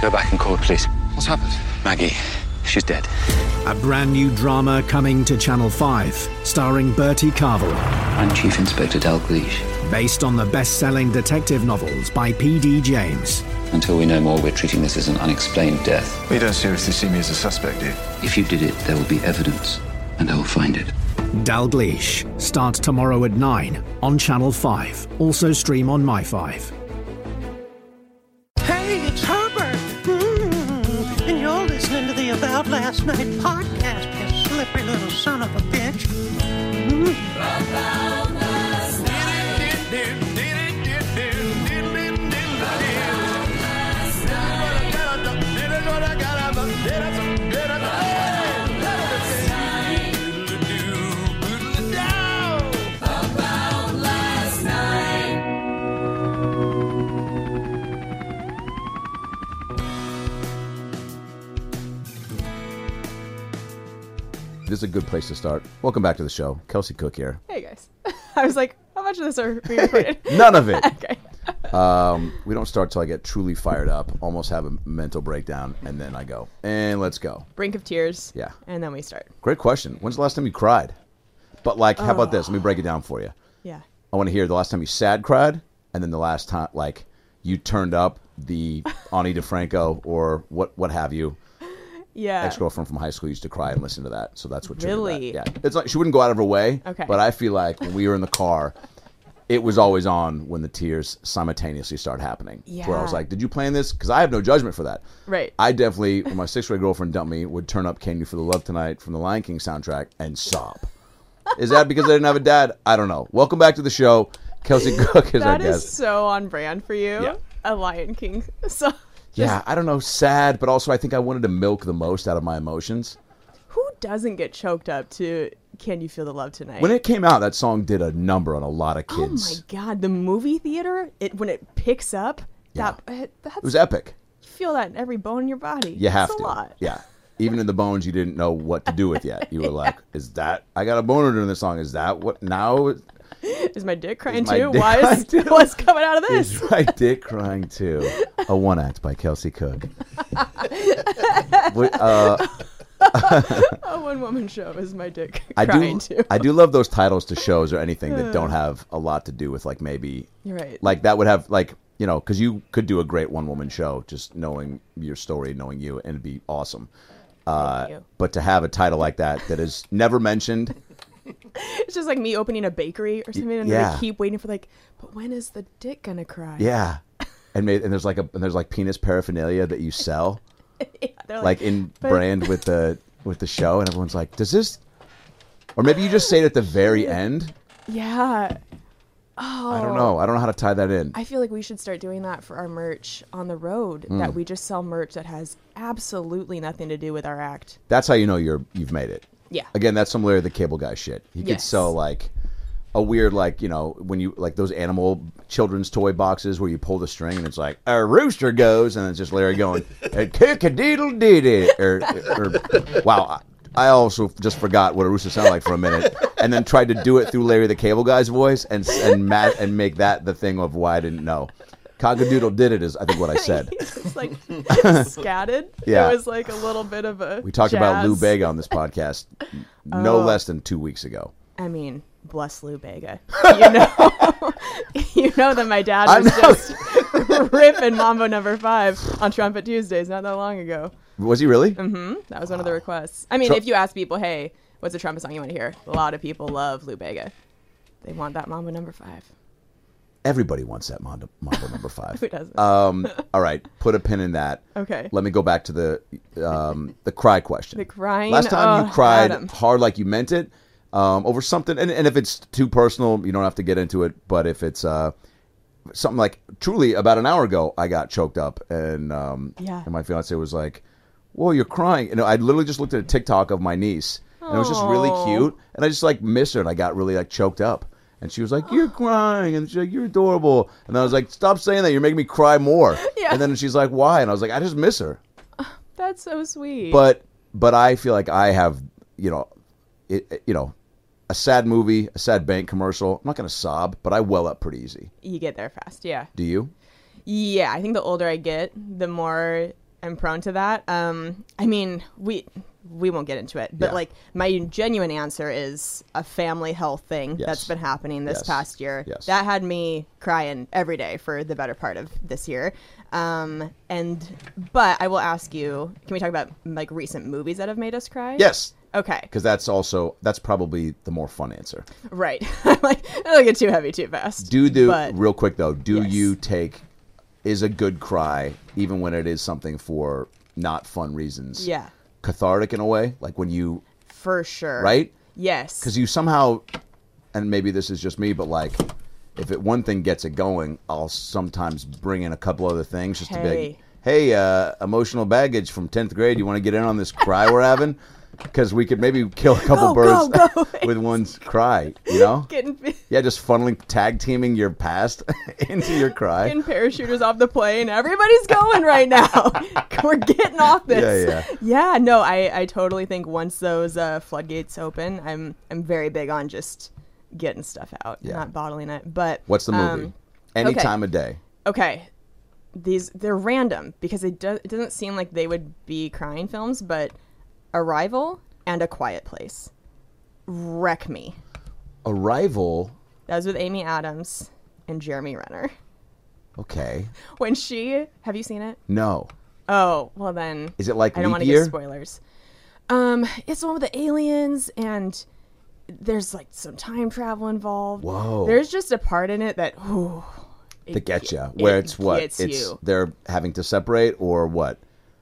Go back and call the police. What's happened? Maggie, she's dead. A brand new drama coming to Channel 5, starring Bertie Carvel. I'm Chief Inspector Dalgleish. Based on the best-selling detective novels by P.D. James. Until we know more, we're treating this as an unexplained death. Well, you don't seriously see me as a suspect, do you? If you did it, there will be evidence, and I will find it. Dalgleish starts tomorrow at 9 on Channel 5. Also stream on My5. Hey, it's Herbert. And you're listening to the About Last Night podcast, you slippery little son of a bitch. About last night. This is a good place to start. Welcome back to the show. Kelsey Cook here. Hey, guys. I was like, how much of this are being recorded? None of it. Okay. We don't start till I get truly fired up, almost have a mental breakdown, and then I go. And let's go. Brink of tears. Yeah. And then we start. Great question. When's the last time you cried? But, like, how about this? Let me break it down for you. Yeah. I want to hear the last time you sad cried, and then the last time, like, you turned up the Ani DeFranco or what have you. Yeah. Ex-girlfriend from high school used to cry and listen to that, so that's what triggered Really? that. Yeah. It's like she wouldn't go out of her way, Okay. but I feel like when we were in the car, it was always on when the tears simultaneously start happening. Yeah. Where I was like, did you plan this? Because I have no judgment for that. Right. I definitely, when my sixth-grade girlfriend dumped me, would turn up Can You Feel the Love Tonight from the Lion King soundtrack and sob. Is that because I didn't have a dad? I don't know. Welcome back to the show. Kelsey Cook is our That guest. is so on brand for you. Yeah. A Lion King song. Yeah, I don't know, sad, but also I think I wanted to milk the most out of my emotions. Who doesn't get choked up to Can You Feel the Love Tonight? When it came out, that song did a number on a lot of Oh kids. my God. The movie theater, when it picks up, Yeah. that's, It was epic. you feel that in every bone in your body. You have It's to. a lot. Yeah. Even in the bones you didn't know what to do with yet. You were like, is that, I got a boner during this song. Is that what, now? Is my dick crying my too? dick Why crying is too? what's coming out of this? Is my dick crying too? A one act by Kelsey Cook. A one-woman show is my dick crying too. I do love those titles to shows or anything that don't have a lot to do with, like, maybe, You're right. like that would have, like, you know, because you could do a great one-woman show just knowing your story, knowing you, and it'd be awesome. you. But to have a title like that is never mentioned. It's just like me opening a bakery or something, and yeah. I keep waiting for like, but when is the dick gonna cry? Yeah, and there's like penis paraphernalia that you sell, Yeah, they're like in but- brand with the show, and everyone's like, does this? Or maybe you just say it at the very end. Yeah. Oh. I don't know. I don't know how to tie that in. I feel like we should start doing that for our merch on the road. Mm. That we just sell merch that has absolutely nothing to do with our act. That's how you know you've made it. Yeah. Again, that's some Larry the Cable Guy shit. He could Yes. sell like a weird, like, you know, when you like those animal children's toy boxes where you pull the string and it's like a rooster goes and it's just Larry going kick-a-deedle-diddy or wow. I also just forgot what a rooster sounded like for a minute, and then tried to do it through Larry the Cable Guy's voice and make that the thing of why I didn't know. Cockadoodle did it is, I think, what I said. It's like scatted. Yeah. It was like a little bit of a We talked about Lou jazz. Bega on this podcast no less than 2 weeks ago. I mean, bless Lou Bega. You know that my dad was just ripping Mambo No. 5 on Trumpet Tuesdays not that long ago. Was he really? Mm-hmm. That was one of the requests. I mean, if you ask people, hey, what's a trumpet song you want to hear? A lot of people love Lou Bega. They want that Mambo No. 5. Everybody wants that Mambo No. 5. Who doesn't? All right, put a pin in that. Okay. Let me go back to the cry question. The crying? Last time you cried Adam. hard like you meant it over something, and if it's too personal, you don't have to get into it. But if it's something like truly about an hour ago, I got choked up, and Yeah. and my fiance was like, "Whoa, you're crying!" And I literally just looked at a TikTok of my niece, and it was just really Aw. cute, and I just like missed her, and I got really like choked up. And she was like, "You're crying," and she's like, "You're adorable." And I was like, "Stop saying that. You're making me cry more." Yeah. And then she's like, "Why?" And I was like, "I just miss her." That's so sweet. But I feel like I have, a sad movie, a sad bank commercial. I'm not going to sob, but I well up pretty easy. you get there fast, yeah. Do you? Yeah, I think the older I get, the more I'm prone to that. I mean, we won't get into it, but Yeah. like my genuine answer is a family health thing Yes. that's been happening this Yes. past year. Yes. That had me crying every day for the better part of this year. But I will ask you, can we talk about like recent movies that have made us cry? Yes. Okay. Because that's probably the more fun answer. Right. I'm like, I don't get too heavy too fast. Real quick though, Yes. you take, is a good cry, even when it is something for not fun reasons, Yeah, cathartic in a way? Like when you, for sure. right? Yes. Because you somehow, and maybe this is just me, but like, if one thing gets it going, I'll sometimes bring in a couple other things just to be like, hey, emotional baggage from 10th grade, you want to get in on this cry we're having? Because we could maybe kill a couple birds go. with one cry, you know? Getting Yeah, just funneling, tag teaming your past into your cry. parachuters off the plane. Everybody's going right now. We're getting off this. Yeah. Yeah, no, I totally think once those floodgates open, I'm very big on just getting stuff out, Yeah. not bottling it. But What's the movie? Any okay. time of day. Okay, they're random because it doesn't seem like they would be crying films, but Arrival and A Quiet Place wreck me. Arrival. That was with Amy Adams and Jeremy Renner. Okay. When have you seen it? No. Oh, well then. Is it like I don't Leap want to Year? give spoilers. It's the one with the aliens and there's like some time travel involved. Whoa. There's just a part in it that That gets you. Where it's what? Gets It's you. they're having to separate or what?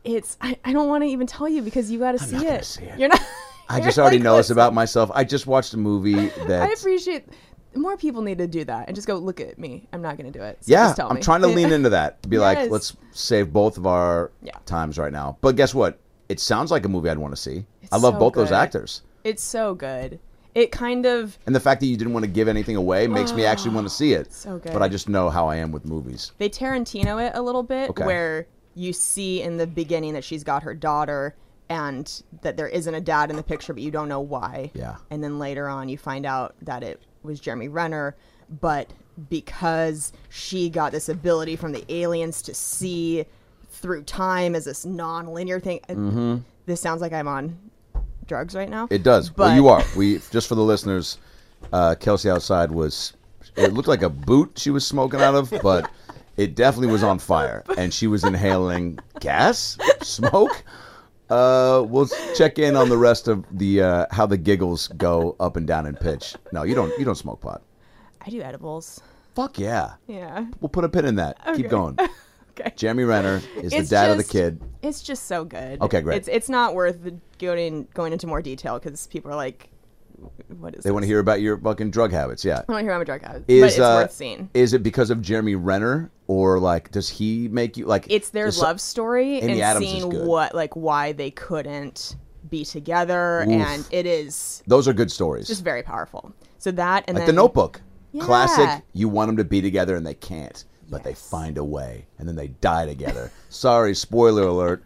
I don't want to even tell you because you got to see not it. gonna see it. You're not. I you're just already like, know this listen, about myself. I just watched a movie that. I appreciate more people need to do that and just go look at me. I'm not going to do it. So Yeah, just tell I'm me. trying to lean into that. Be like, Yes. let's save both of our Yeah. times right now. But guess what? It sounds like a movie I'd want to see. It's I love so both those good. actors. It's so good. It kind of. And the fact that you didn't want to give anything away makes me actually want to see it. So good. But I just know how I am with movies. They Tarantino it a little bit, Okay. where you see in the beginning that she's got her daughter and that there isn't a dad in the picture, but you don't know why. Yeah. And then later on, you find out that it was Jeremy Renner, but because she got this ability from the aliens to see through time as this non-linear thing. This sounds like I'm on drugs right now. It does. But Well, you are. We just for the listeners, Kelsey outside was. It looked like a boot she was smoking out of, but it definitely was on fire, and she was inhaling gas, smoke. We'll check in on the rest of the how the giggles go up and down in pitch. No, you don't. You don't smoke pot. I do edibles. Fuck yeah. Yeah. We'll put a pin in that. Keep Okay. going. Okay. Jeremy Renner is the It's dad of the just- kid. It's just so good. Okay, great. It's not worth going into more detail because people are like, "What is?" They want to hear about your fucking drug habits. Yeah. I want to hear I'm a drug habit, Is but it's worth seeing. Is it because of Jeremy Renner, or like does he make you like? It's their does- love story Amy and Adams is seeing good. why they couldn't be together, Oof. and it is Those are good stories. just very powerful. So that and Like then The Notebook. Yeah. Classic. You want them to be together and they can't, but they find a way, and then they die together. Sorry, spoiler alert.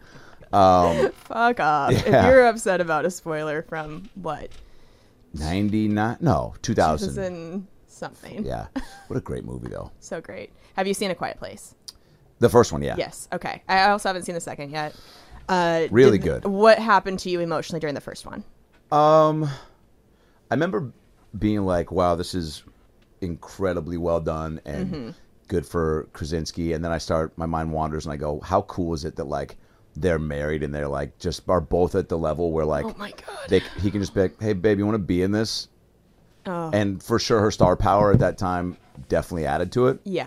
Fuck off. If Yeah. you're upset about a spoiler from what 99? No, 2000. 2000 something, Yeah. What a great movie, though. so great. Have you seen A Quiet Place? The first one, yeah. Yes. Okay. I also haven't seen the second yet. Really good. What happened to you emotionally during the first one? I remember being like, wow, this is incredibly well done and good for Krasinski. And then my mind wanders and I go, how cool is it that like they're married and they're like just are both at the level where like Oh my god. he can just be like, hey babe, you want to be in this? Oh. And for sure her star power at that time definitely added to it. Yeah.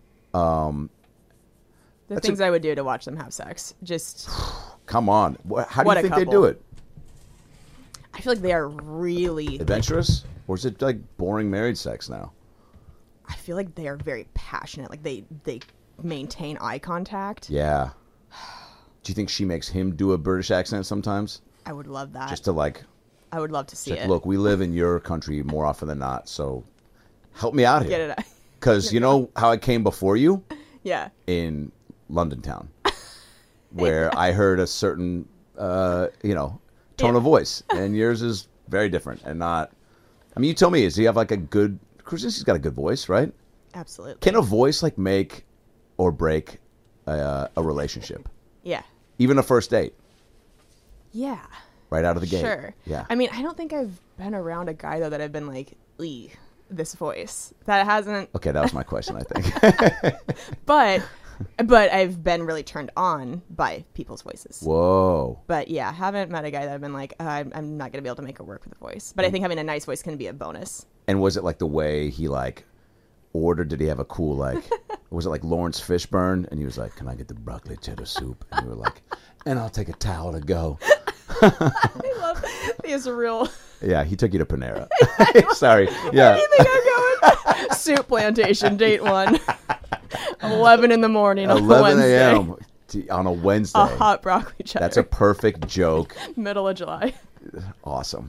The That's things I would do to watch them have sex. Just, Come on. How do What you a think they do couple. it? I feel like they are really. Adventurous? Or is it like boring married sex now? I feel like they are very passionate. Like they maintain eye contact. Yeah. Do you think she makes him do a British accent sometimes? I would love that. Just to like, I would love to see like, it. look, we live in your country more often than not, so help me out here. Get it out. Because you know how I came before you? Yeah. In London town, where I heard a certain, tone of voice, and yours is very different and not. I mean, you tell me, does he have like a good? Krasinski's got a good voice, right? Absolutely. Can a voice like make or break a relationship? Yeah. Even a first date, Yeah. right out of the gate. Sure. Yeah. I mean, I don't think I've been around a guy though that I've been like, "Ee, this voice." That hasn't. Okay, that was my question, I think. But I've been really turned on by people's voices. Whoa. But yeah, haven't met a guy that I've been like, I'm not gonna be able to make it work with a voice. But I think having a nice voice can be a bonus. And was it like the way he like ordered? Did he have a cool like? Was it like Lawrence Fishburne? And he was like, "Can I get the broccoli cheddar soup?" And you were like, "And I'll take a towel to go." I love these real. Yeah, he took you to Panera. Sorry. Yeah. Where do you think I'm going? Soup plantation, date 1. 11 in the morning on 11 Wednesday. a.m. on a Wednesday. A hot broccoli cheddar. That's a perfect joke. Middle of July. Awesome.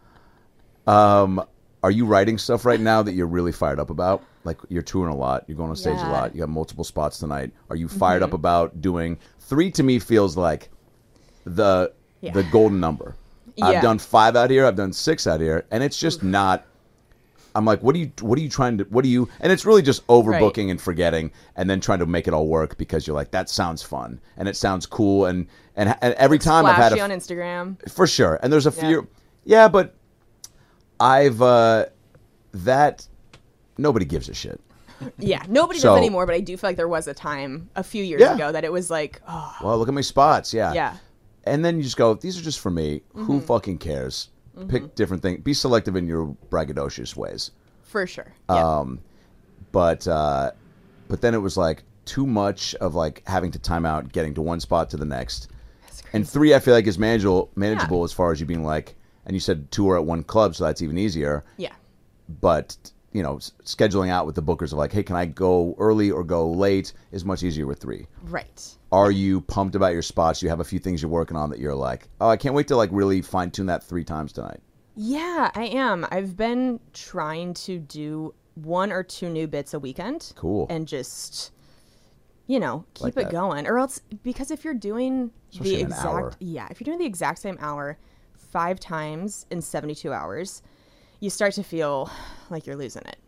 Are you writing stuff right now that you're really fired up about? Like you're touring a lot, you're going on stage a Yeah. lot, you got multiple spots tonight. Are you fired up about doing 3? To me feels like the golden number. I've Yeah. done 5 out here, I've done 6 out here, and it's just not. I'm like, what are you trying to, and it's really just overbooking and forgetting and then trying to make it all work because you're like, that sounds fun and it sounds cool and every time I've had Flashy on Instagram. for sure. And there's a few, but I've, that nobody gives a shit. Yeah, nobody So- does anymore, but I do feel like there was a time a few years Yeah. ago that it was like, oh, Well, look at my spots. Yeah. yeah. And then you just go, these are just for me. Who fucking cares? Pick different things. Be selective in your braggadocious ways. For sure. Yeah. But then it was like too much of like having to time out, getting to one spot to the next. That's crazy. And 3, I feel like is manageable as far as you being like, and you said 2 are at one club, so that's even easier. Yeah. But scheduling out with the bookers of like, hey, can I go early or go late is much easier with 3. Right. Are you pumped about your spots? You have a few things you're working on that you're like, oh, I can't wait to like really fine tune that 3 times tonight. Yeah, I am. I've been trying to do 1 or 2 new bits a weekend. Cool. And just, keep Like it that. going. Or else, because if you're doing Especially the in an hour. if you're doing the exact same hour 5 times in 72 hours, you start to feel like you're losing it.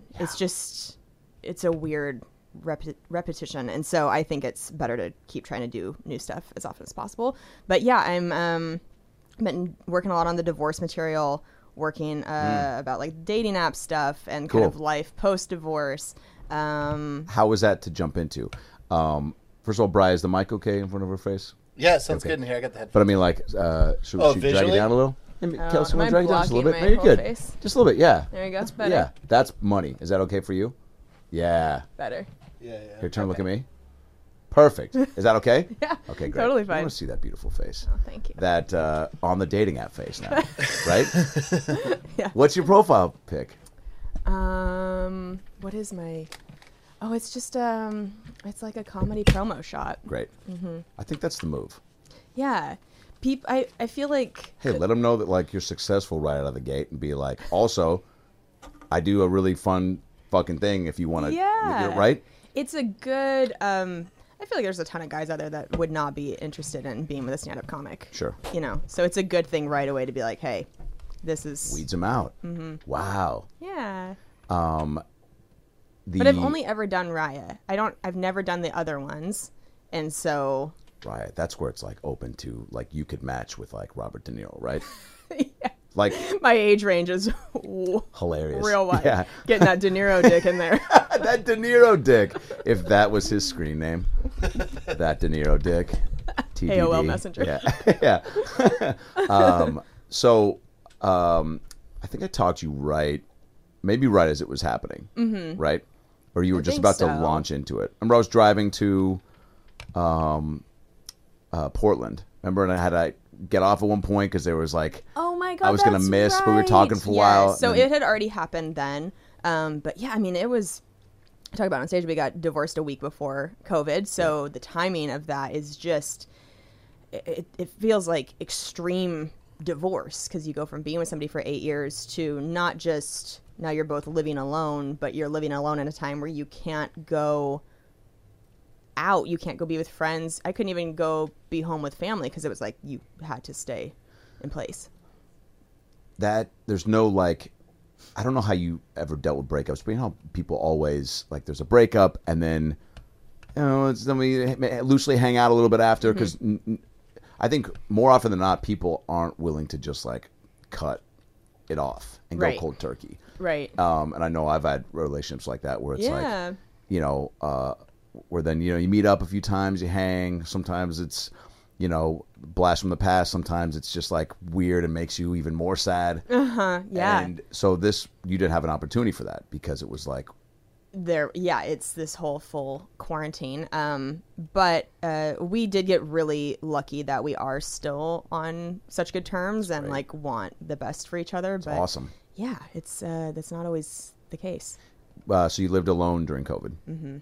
It's a weird repetition. And so I think it's better to keep trying to do new stuff as often as possible. But yeah, I'm been working a lot on the divorce material, working about like dating app stuff and kind Cool. of life post-divorce. How was that to jump into? First of all, Bri, is the mic okay in front of her face? Yeah, sounds good in here. I got the headphones. But I mean, like, should we drag it visually? down a little? Maybe, Kelsey, am want I to drag it down just a little bit? blocking No, you're my good. whole face? Just a little bit, yeah. There you go. Better. Yeah, that's money. Is that okay for you? Yeah. Better. Yeah. Here, turn, look at me. Perfect. Is that okay? Yeah. Okay, great. Totally I fine. want to see that beautiful face. Oh, thank you. That on the dating app face now, right? Yeah. What's your profile pic? What is my? Oh, it's just it's like a comedy promo shot. Great. I think that's the move. Yeah. I feel like Hey, let them know that like you're successful right out of the gate, and be like, also, I do a really fun fucking thing if you want to. Yeah. Right. it's a good. I feel like there's a ton of guys out there that would not be interested in being with a stand-up comic. Sure. So it's a good thing right away to be like, hey, this is. Weeds them out. Wow. Yeah. The, But I've only ever done Raya. I've never done the other ones, and so. Right. That's where it's like open to like you could match with like Robert De Niro, right? Yeah. Like My age range is hilarious. real wide. Yeah. Getting that De Niro dick in there. That De Niro dick. If that was his screen name, that De Niro dick. TBD. AOL Messenger. Yeah. I think I talked to you right as it was happening, right? Or you were just think about to so. launch into it. Remember, I was driving to Portland. Remember, and I had to get off at one point because there was like, Oh my god, I was gonna that's miss, but we were right. talking for a while, So and then- it had already happened then. But yeah, I mean, it was. I talk about it on stage. We got divorced a week before COVID, so the timing of that is just. It feels like extreme divorce because you go from being with somebody for 8 years to not just now you're both living alone, but you're living alone in a time where you can't go out, you can't go be with friends. I couldn't even go be home with family because it was like you had to stay in place. that there's no like, I don't know how you ever dealt with breakups, but you know how people always like there's a breakup and then then we loosely hang out a little bit after because I think more often than not, people aren't willing to just like cut it off and Right. go cold turkey. Right. And I know I've had relationships like that where it's Yeah. like, you know, where then, you know, you meet up a few times, you hang. Sometimes it's, you know, blast from the past. Sometimes it's just like weird and makes you even more sad. Yeah. And so you didn't have an opportunity for that because it was like, It's this whole full quarantine. But we did get really lucky that we are still on such good terms and like want the best for each other. But awesome. yeah, it's that's not always the case. So you lived alone during COVID.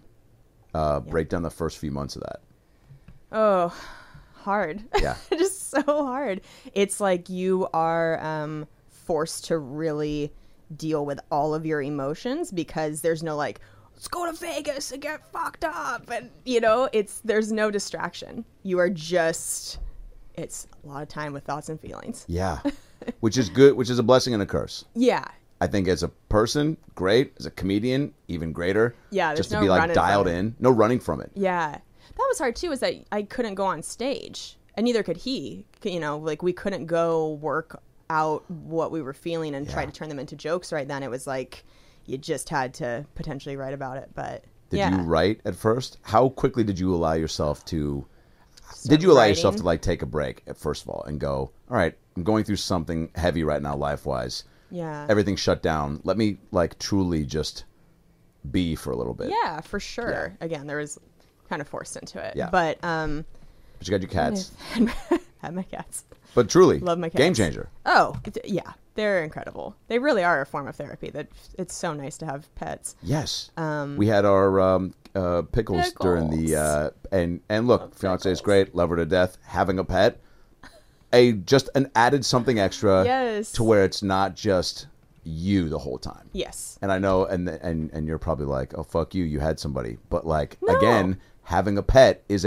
Mm-hmm. Break down the first few months of that. Oh, hard. Yeah. Just so hard. It's like you are forced to really deal with all of your emotions because there's no like, let's go to Vegas and get fucked up. And, you know, there's no distraction. You are just, it's a lot of time with thoughts and feelings. Yeah. Which is good, which is a blessing and a curse. Yeah. I think as a person, great. As a comedian, even greater. Yeah, there's just to no be like running dialed from it. in, no running from it. Yeah. That was hard too, is that I couldn't go on stage and neither could he. You know, like we couldn't go work out what we were feeling and try to turn them into jokes right then. It was like you just had to potentially write about it. But Did yeah. you write at first? How quickly did you allow yourself to yourself to like take a break first of all and go, all right, I'm going through something heavy right now life-wise. Yeah. Everything's shut down. Let me like truly just be for a little bit. Yeah, for sure. Yeah. Again, there was kind of forced into it. Yeah. But But you got your cats. had my cats. But truly, Love my cats. game changer. Oh, yeah. They're incredible. They really are a form of therapy. That it's so nice to have pets. Yes. We had our pickles during the and look, fiance is great, love her to death. Having a pet, just an added something extra. Yes. To where it's not just you the whole time. Yes. And I know, and you're probably like, oh fuck you, you had somebody. But like No. again, having a pet is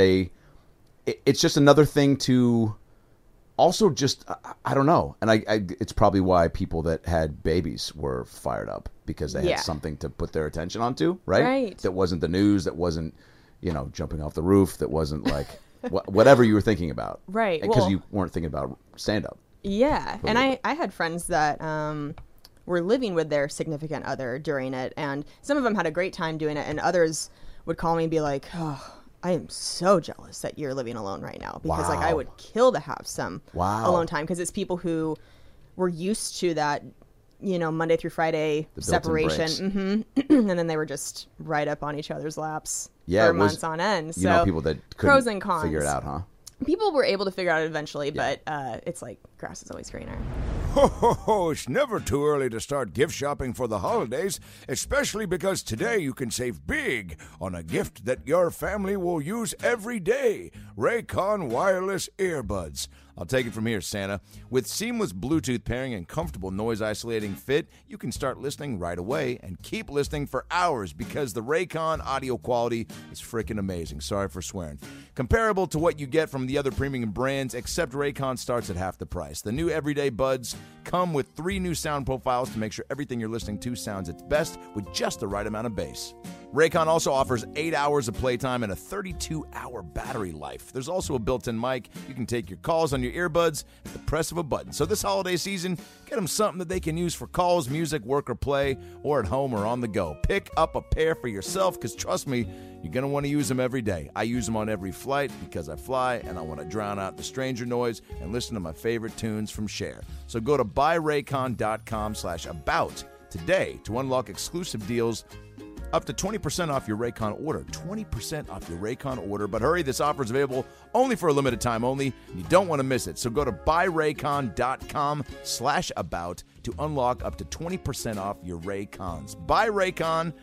it's just another thing to. Also, just I don't know, and I it's probably why people that had babies were fired up because they had something to put their attention onto, right? Right. That wasn't the news, that wasn't jumping off the roof, that wasn't like whatever you were thinking about, Right, Because well- you weren't thinking about stand up. Yeah, and I had friends that were living with their significant other during it, and some of them had a great time doing it, and others would call me and be like, "Oh, I am so jealous that you're living alone right now," because like I Wow. would kill to have some Wow. alone time because it's people who were used to that, Monday through Friday The built-in separation, and then they were just right up on each other's laps Yeah, for it was- months on end. So You know, people that couldn't pros and cons. figure it out, huh? People were able to figure it out eventually, but it's like grass is always greener. Ho, ho, ho, it's never too early to start gift shopping for the holidays, especially because today you can save big on a gift that your family will use every day. Raycon wireless earbuds. I'll take it from here, Santa. With seamless Bluetooth pairing and comfortable noise-isolating fit, you can start listening right away and keep listening for hours because the Raycon audio quality is freaking amazing. Sorry for swearing. Comparable to what you get from the other premium brands, except Raycon starts at half the price. The new everyday buds come with 3 new sound profiles to make sure everything you're listening to sounds its best with just the right amount of bass. Raycon also offers 8 hours of playtime and a 32-hour battery life. There's also a built-in mic. You can take your calls on your earbuds at the press of a button. So this holiday season, get them something that they can use for calls, music, work, or play, or at home or on the go. Pick up a pair for yourself because trust me, you're going to want to use them every day. I use them on every flight because I fly and I want to drown out the stranger noise and listen to my favorite tunes from Cher. So go to buyraycon.com/about today to unlock exclusive deals up to 20% off your Raycon order. 20% off your Raycon order. But hurry, this offer is available only for a limited time only. You don't want to miss it. So go to buyraycon.com/about to unlock up to 20% off your Raycons. Buy Raycon,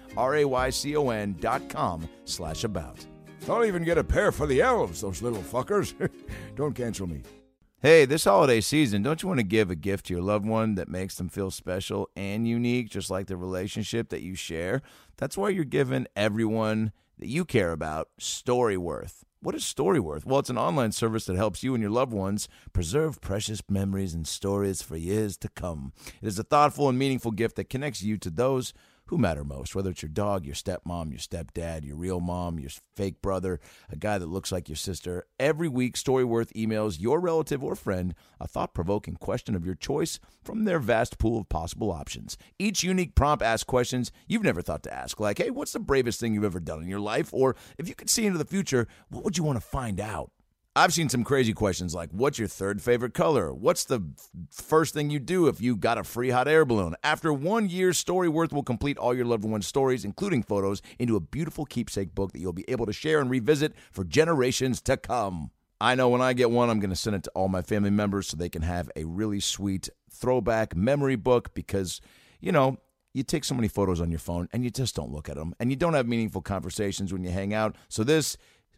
RAYCON.com/about. I'll even get a pair for the elves, those little fuckers. Don't cancel me. Hey, this holiday season, don't you want to give a gift to your loved one that makes them feel special and unique, just like the relationship that you share? That's why you're giving everyone that you care about Storyworth. What is Storyworth? Well, it's an online service that helps you and your loved ones preserve precious memories and stories for years to come. It is a thoughtful and meaningful gift that connects you to those who matter most, whether it's your dog, your stepmom, your stepdad, your real mom, your fake brother, a guy that looks like your sister. Every week, Storyworth emails your relative or friend a thought-provoking question of your choice from their vast pool of possible options. Each unique prompt asks questions you've never thought to ask, like, hey, what's the bravest thing you've ever done in your life? Or if you could see into the future, what would you want to find out? I've seen some crazy questions like, what's your third favorite color? What's the first thing you do if you got a free hot air balloon? After 1 year, Storyworth will complete all your loved one's stories, including photos, into a beautiful keepsake book that you'll be able to share and revisit for generations to come. I know when I get one, I'm going to send it to all my family members so they can have a really sweet throwback memory book because, you know, you take so many photos on your phone and you just don't look at them. And you don't have meaningful conversations when you hang out. So this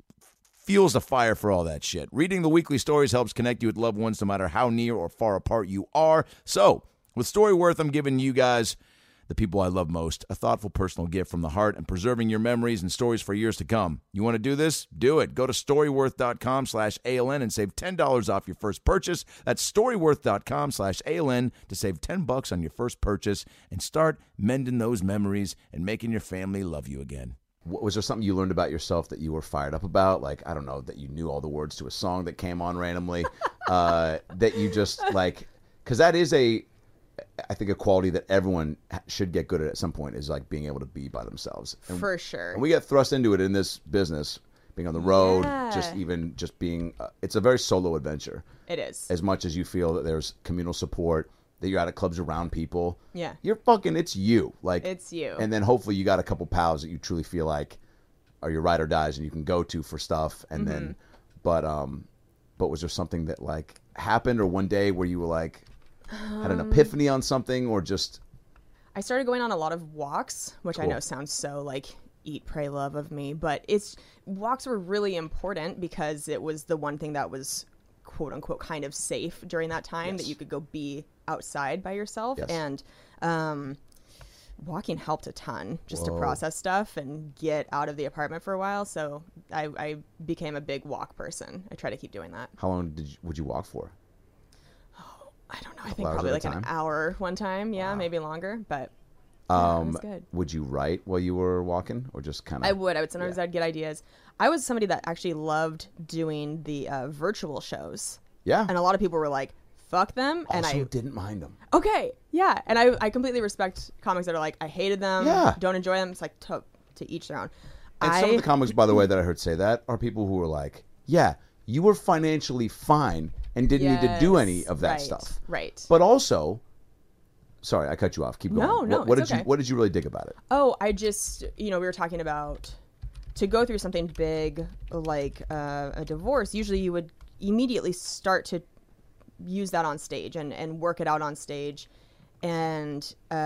fuels the fire for all that shit. Reading the weekly stories helps connect you with loved ones no matter how near or far apart you are. So, with Storyworth, I'm giving you guys, the people I love most, a thoughtful personal gift from the heart and preserving your memories and stories for years to come. You want to do this? Do it. Go to Storyworth.com/ALN and save $10 off your first purchase. That's Storyworth.com/ALN to save $10 on your first purchase and start mending those memories and making your family love you again. Was there something you learned about yourself that you were fired up about? Like, I don't know, that you knew all the words to a song that came on randomly, that you just like, because that is I think a quality that everyone should get good at some point is like being able to be by themselves. For sure. And we get thrust into it in this business, being on the road, Yeah. just being, it's a very solo adventure. It is. As much as you feel that there's communal support, that you're out at clubs around people. Yeah. It's you. Like, It's you. And then hopefully you got a couple pals that you truly feel like are your ride or dies and you can go to for stuff. And then, but was there something that like happened or one day where you were like, had an epiphany on something or just? I started going on a lot of walks, which I Cool. know sounds so like eat, pray, love of me, but walks were really important because it was the one thing that was quote unquote kind of safe during that time that you could go be outside by yourself. Yes. And walking helped a ton just to process stuff and get out of the apartment for a while. So I became a big walk person. I try to keep doing that. How long would you walk for? I don't know. I think hours probably at a like an time? hour one time. Yeah, maybe longer, but yeah, it was good. Would you write while you were walking or just kind of? I would sometimes I'd get ideas. I was somebody that actually loved doing the virtual shows. Yeah. And a lot of people were like, fuck them. And Also I didn't mind them. okay, yeah. And I completely respect comics that are like, I hated them, Yeah. don't enjoy them. It's like to each their own. And some of the comics, by the way, that I heard say that are people who were like, yeah, you were financially fine and didn't need to do any of that right, stuff. Right. But also, sorry, I cut you off. Keep going. No, What it's did okay. What did you really dig about it? Oh, I just, we were talking about to go through something big like a divorce. Usually you would immediately start to use that on stage and work it out on stage. And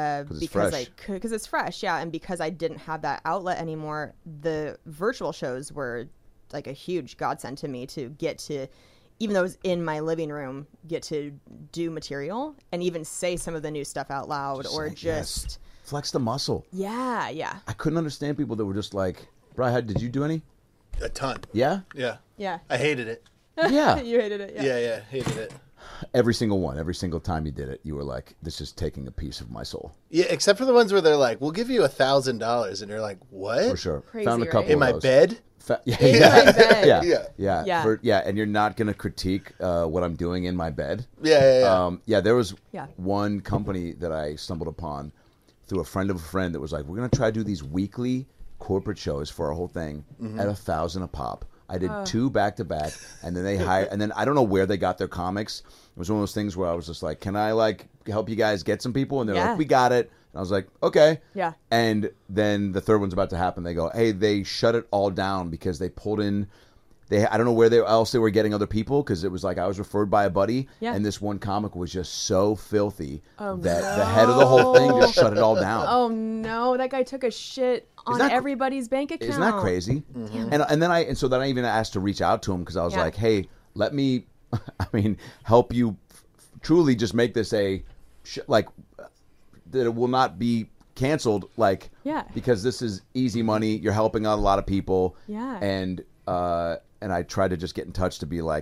because it's fresh, yeah. And because I didn't have that outlet anymore, the virtual shows were like a huge godsend to me to get to, even though it was in my living room, get to do material and even say some of the new stuff out loud Yes. Flex the muscle. Yeah. I couldn't understand people that were just like, Brian, did you do any? A ton. Yeah? Yeah. Yeah. I hated it. Yeah. You hated it. Yeah. Yeah, hated it. Every single one. Every single time you did it, you were like, this is taking a piece of my soul. Yeah, except for the ones where they're like, we'll give you $1,000. And you're like, what? For sure. Crazy, Found a right? couple In of my those. bed? In my bed. Yeah. And you're not going to critique what I'm doing in my bed. Yeah. There was Yeah. one company that I stumbled upon through a friend of a friend that was like, we're going to try to do these weekly corporate shows for our whole thing at $1,000 a pop. I did 2 back to back, and then they hired, and then I don't know where they got their comics. It was one of those things where I was just like, can I like help you guys get some people? And they're like, we got it. And I was like, okay. Yeah. And then the third one's about to happen. They go, hey, they shut it all down because they pulled in, I don't know where else they were getting other people, because it was like I was referred by a buddy, and this one comic was just so filthy that the head of the whole thing just shut it all down. Oh no, that guy took a shit on everybody's bank account. Isn't that crazy? And so then I even asked to reach out to him because I was like, hey, let me, help you truly just make this that it will not be canceled, because this is easy money. You're helping out a lot of people. Yeah. And I tried to just get in touch to be like,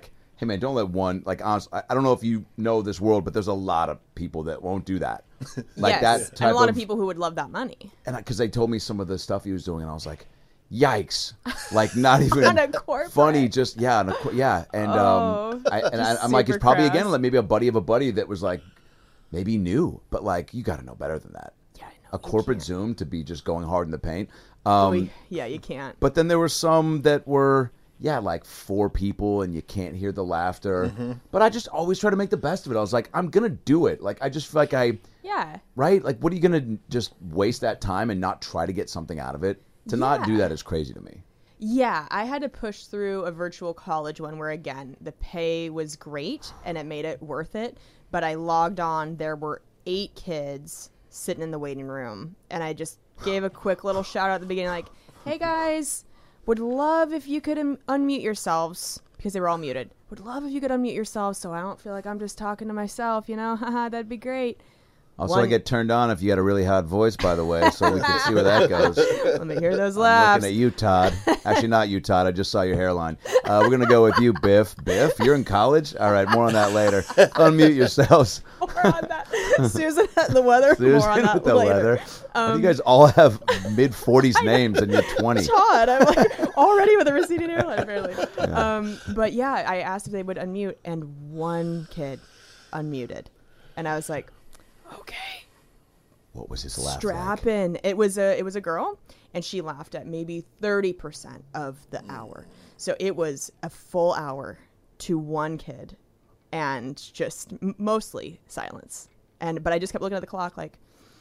hey man, don't let one, like, honestly, I don't know if you know this world, but there's a lot of people that won't do that. Like yes. that type and a lot of people who would love that money. And because they told me some of the stuff he was doing, and I was like, yikes. Like, not even On a corporate. funny, just, yeah. And I'm like, it's probably, again, like maybe a buddy of a buddy that was like, maybe new, but like, you got to know better than that. Yeah, I know. A corporate Zoom to be just going hard in the paint. Yeah, you can't. But then there were some that were, like 4 people and you can't hear the laughter. Mm-hmm. But I just always try to make the best of it. I was like, I'm going to do it. Like, I just feel like Yeah. right? Like, what are you going to just waste that time and not try to get something out of it? To not do that is crazy to me. Yeah, I had to push through a virtual college one where, again, the pay was great and it made it worth it. But I logged on, there were 8 kids sitting in the waiting room. And I just gave a quick little shout out at the beginning, like, hey guys, would love if you could unmute yourselves, because they were all muted. Would love if you could unmute yourselves so I don't feel like I'm just talking to myself, you know? Haha, that'd be great. Also, I get turned on if you had a really hot voice, by the way, so we can see where that goes. Let me hear those I'm laughs. looking at you, Todd. Actually, not you, Todd. I just saw your hairline. We're going to go with you, Biff. Biff, you're in college? All right, more on that later. Unmute yourselves. More on that. Susan at the weather. Susan More on that with the later. weather. You guys all have mid-40s names and you're 20. Todd, I'm like already with a receding hairline, apparently. But yeah, I asked if they would unmute, and one kid unmuted. And I was like, okay. What was his laugh Strap like? in. It was a girl, and she laughed at maybe 30% of the hour. So it was a full hour to one kid, and just mostly silence. But I just kept looking at the clock, like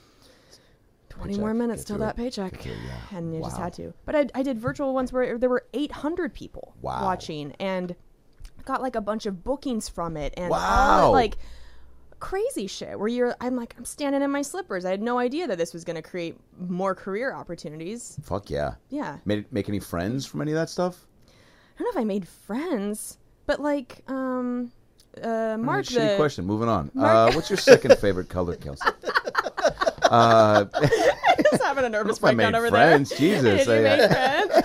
20 more minutes till that paycheck, and you just had to. But I did virtual ones where there were 800 people watching, and got like a bunch of bookings from it, and all that, like, crazy shit where I'm standing in my slippers. I had no idea that this was going to create more career opportunities. Fuck yeah. Yeah. Make any friends from any of that stuff? I don't know if I made friends, but like, Mark, shitty question. Moving on. What's your second favorite color, Kelsey? I'm just having a nervous breakdown over friends. there. Jesus. Did you make friends?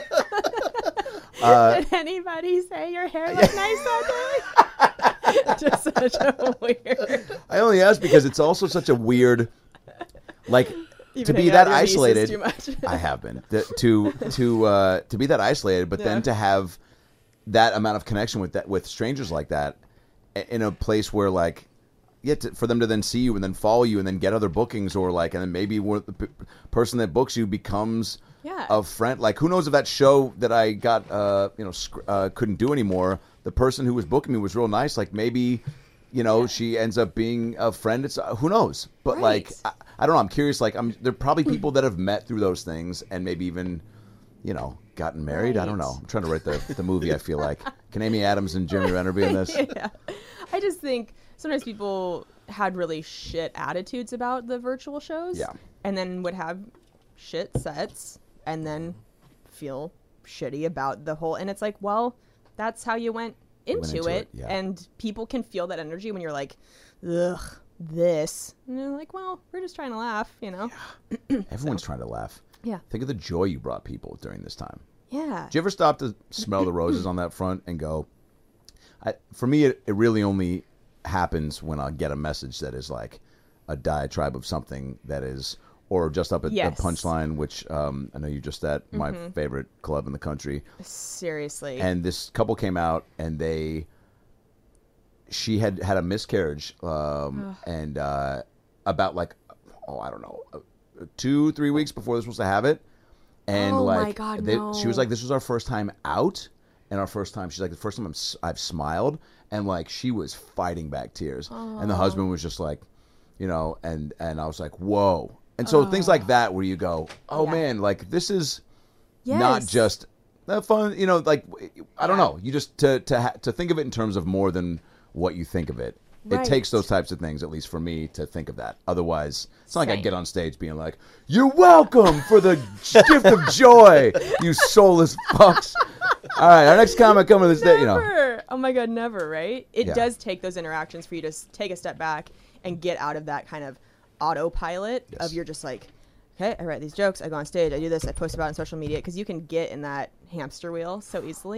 Did anybody say your hair looked nice that day? Just such a weird. I only ask because it's also such a weird, like, You've to been be hanging out that with your nieces isolated. too much. I have been to be that isolated, but then to have that amount of connection with strangers like that in a place where, like, for them to then see you and then follow you and then get other bookings, or like, and then maybe the person that books you becomes a friend. Like, who knows if that show that I got couldn't do anymore, the person who was booking me was real nice. Like, maybe, she ends up being a friend. It's who knows? But like, I don't know. I'm curious. Like, there are probably people that have met through those things and maybe even, gotten married. I don't know. I'm trying to write the movie. I feel like, can Amy Adams and Jeremy Renner be in this? Yeah. I just think sometimes people had really shit attitudes about the virtual shows. Yeah. And then would have shit sets and then feel shitty about the whole. And it's like, well, that's how you went into it. Yeah. And people can feel that energy when you're like, ugh, this. And they're like, well, we're just trying to laugh, Everyone's trying to laugh. Yeah. Think of the joy you brought people during this time. Yeah. Did you ever stop to smell the roses on that front and go, for me, it really only happens when I get a message that is like a diatribe of something that is, or just up at the Punchline, which I know you just at my favorite club in the country. Seriously. And this couple came out and she had a miscarriage, and about like, I don't know, 2-3 weeks before they're supposed to have it. And my God, no. She was like, this was our first time out. And our first time, she's like, the first time I've smiled. And like, she was fighting back tears. And the husband was just like, and I was like, whoa. And so things like that where you go, man, like, this is not just fun, like, I don't know. You just, to think of it in terms of more than what you think of it. It takes those types of things, at least for me, to think of that. Otherwise, it's not like I get on stage being like, you're welcome for the gift of joy, you soulless fucks. All right, our next comic coming this day, Oh my God, never, right? It does take those interactions for you to take a step back and get out of that kind of autopilot of you're just like, okay, I write these jokes, I go on stage, I do this, I post about it on social media, because you can get in that hamster wheel so easily.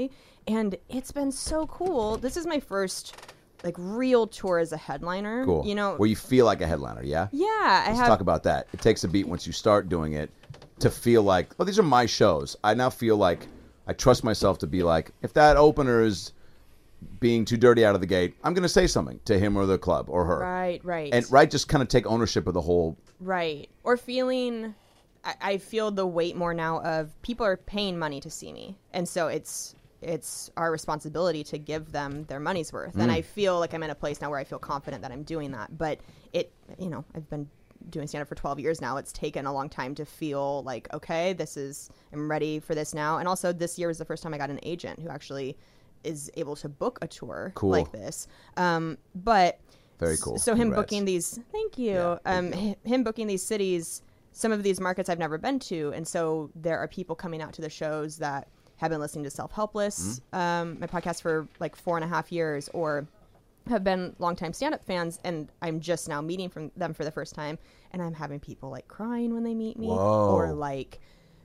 And it's been so cool. This is my first like real tour as a headliner. Cool. You know, where you feel like a headliner, yeah? yeah, Let's talk about that. It takes a beat once you start doing it to feel like, oh, these are my shows. I now feel like I trust myself to be like, if that opener is being too dirty out of the gate, I'm going to say something to him or the club or her. Right. And just kind of take ownership of the whole. Right. Or feeling, I feel the weight more now of people are paying money to see me. And so it's our responsibility to give them their money's worth. And I feel like I'm in a place now where I feel confident that I'm doing that. But I've been doing stand-up for 12 years now. It's taken a long time to feel like, okay, I'm ready for this now. And also this year was the first time I got an agent who actually is able to book a tour like this. But very cool. So him Congrats. booking these, thank you. Him booking these cities, some of these markets I've never been to. And so there are people coming out to the shows that have been listening to Self-Helpless, my podcast for like 4.5 years, or have been longtime stand-up fans, and I'm just now meeting them for the first time, and I'm having people like crying when they meet me. Whoa. Or like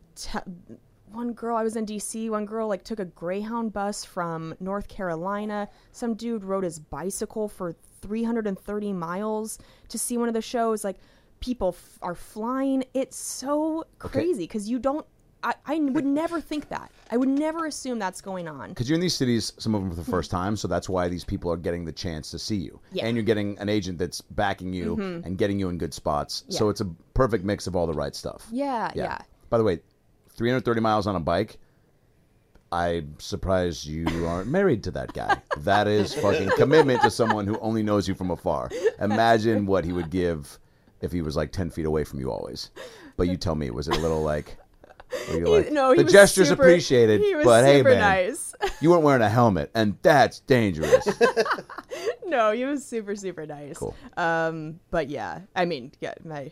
one girl, I was in DC, one girl like took a Greyhound bus from North Carolina. Some dude rode his bicycle for 330 miles to see one of the shows. Like, people are flying. It's so crazy because you don't, I would never think that. I would never assume that's going on. Because you're in these cities, some of them for the first time, so that's why these people are getting the chance to see you. Yeah. And you're getting an agent that's backing you and getting you in good spots. Yeah. So it's a perfect mix of all the right stuff. Yeah. By the way, 330 miles on a bike, I'm surprised you aren't married to that guy. That is fucking commitment to someone who only knows you from afar. Imagine what he would give if he was like 10 feet away from you always. But you tell me, was it a little like... No, the gesture's appreciated, he was but hey, super man, nice. You weren't wearing a helmet, and that's dangerous. No, he was super, super nice. Cool. But yeah, I mean, yeah, my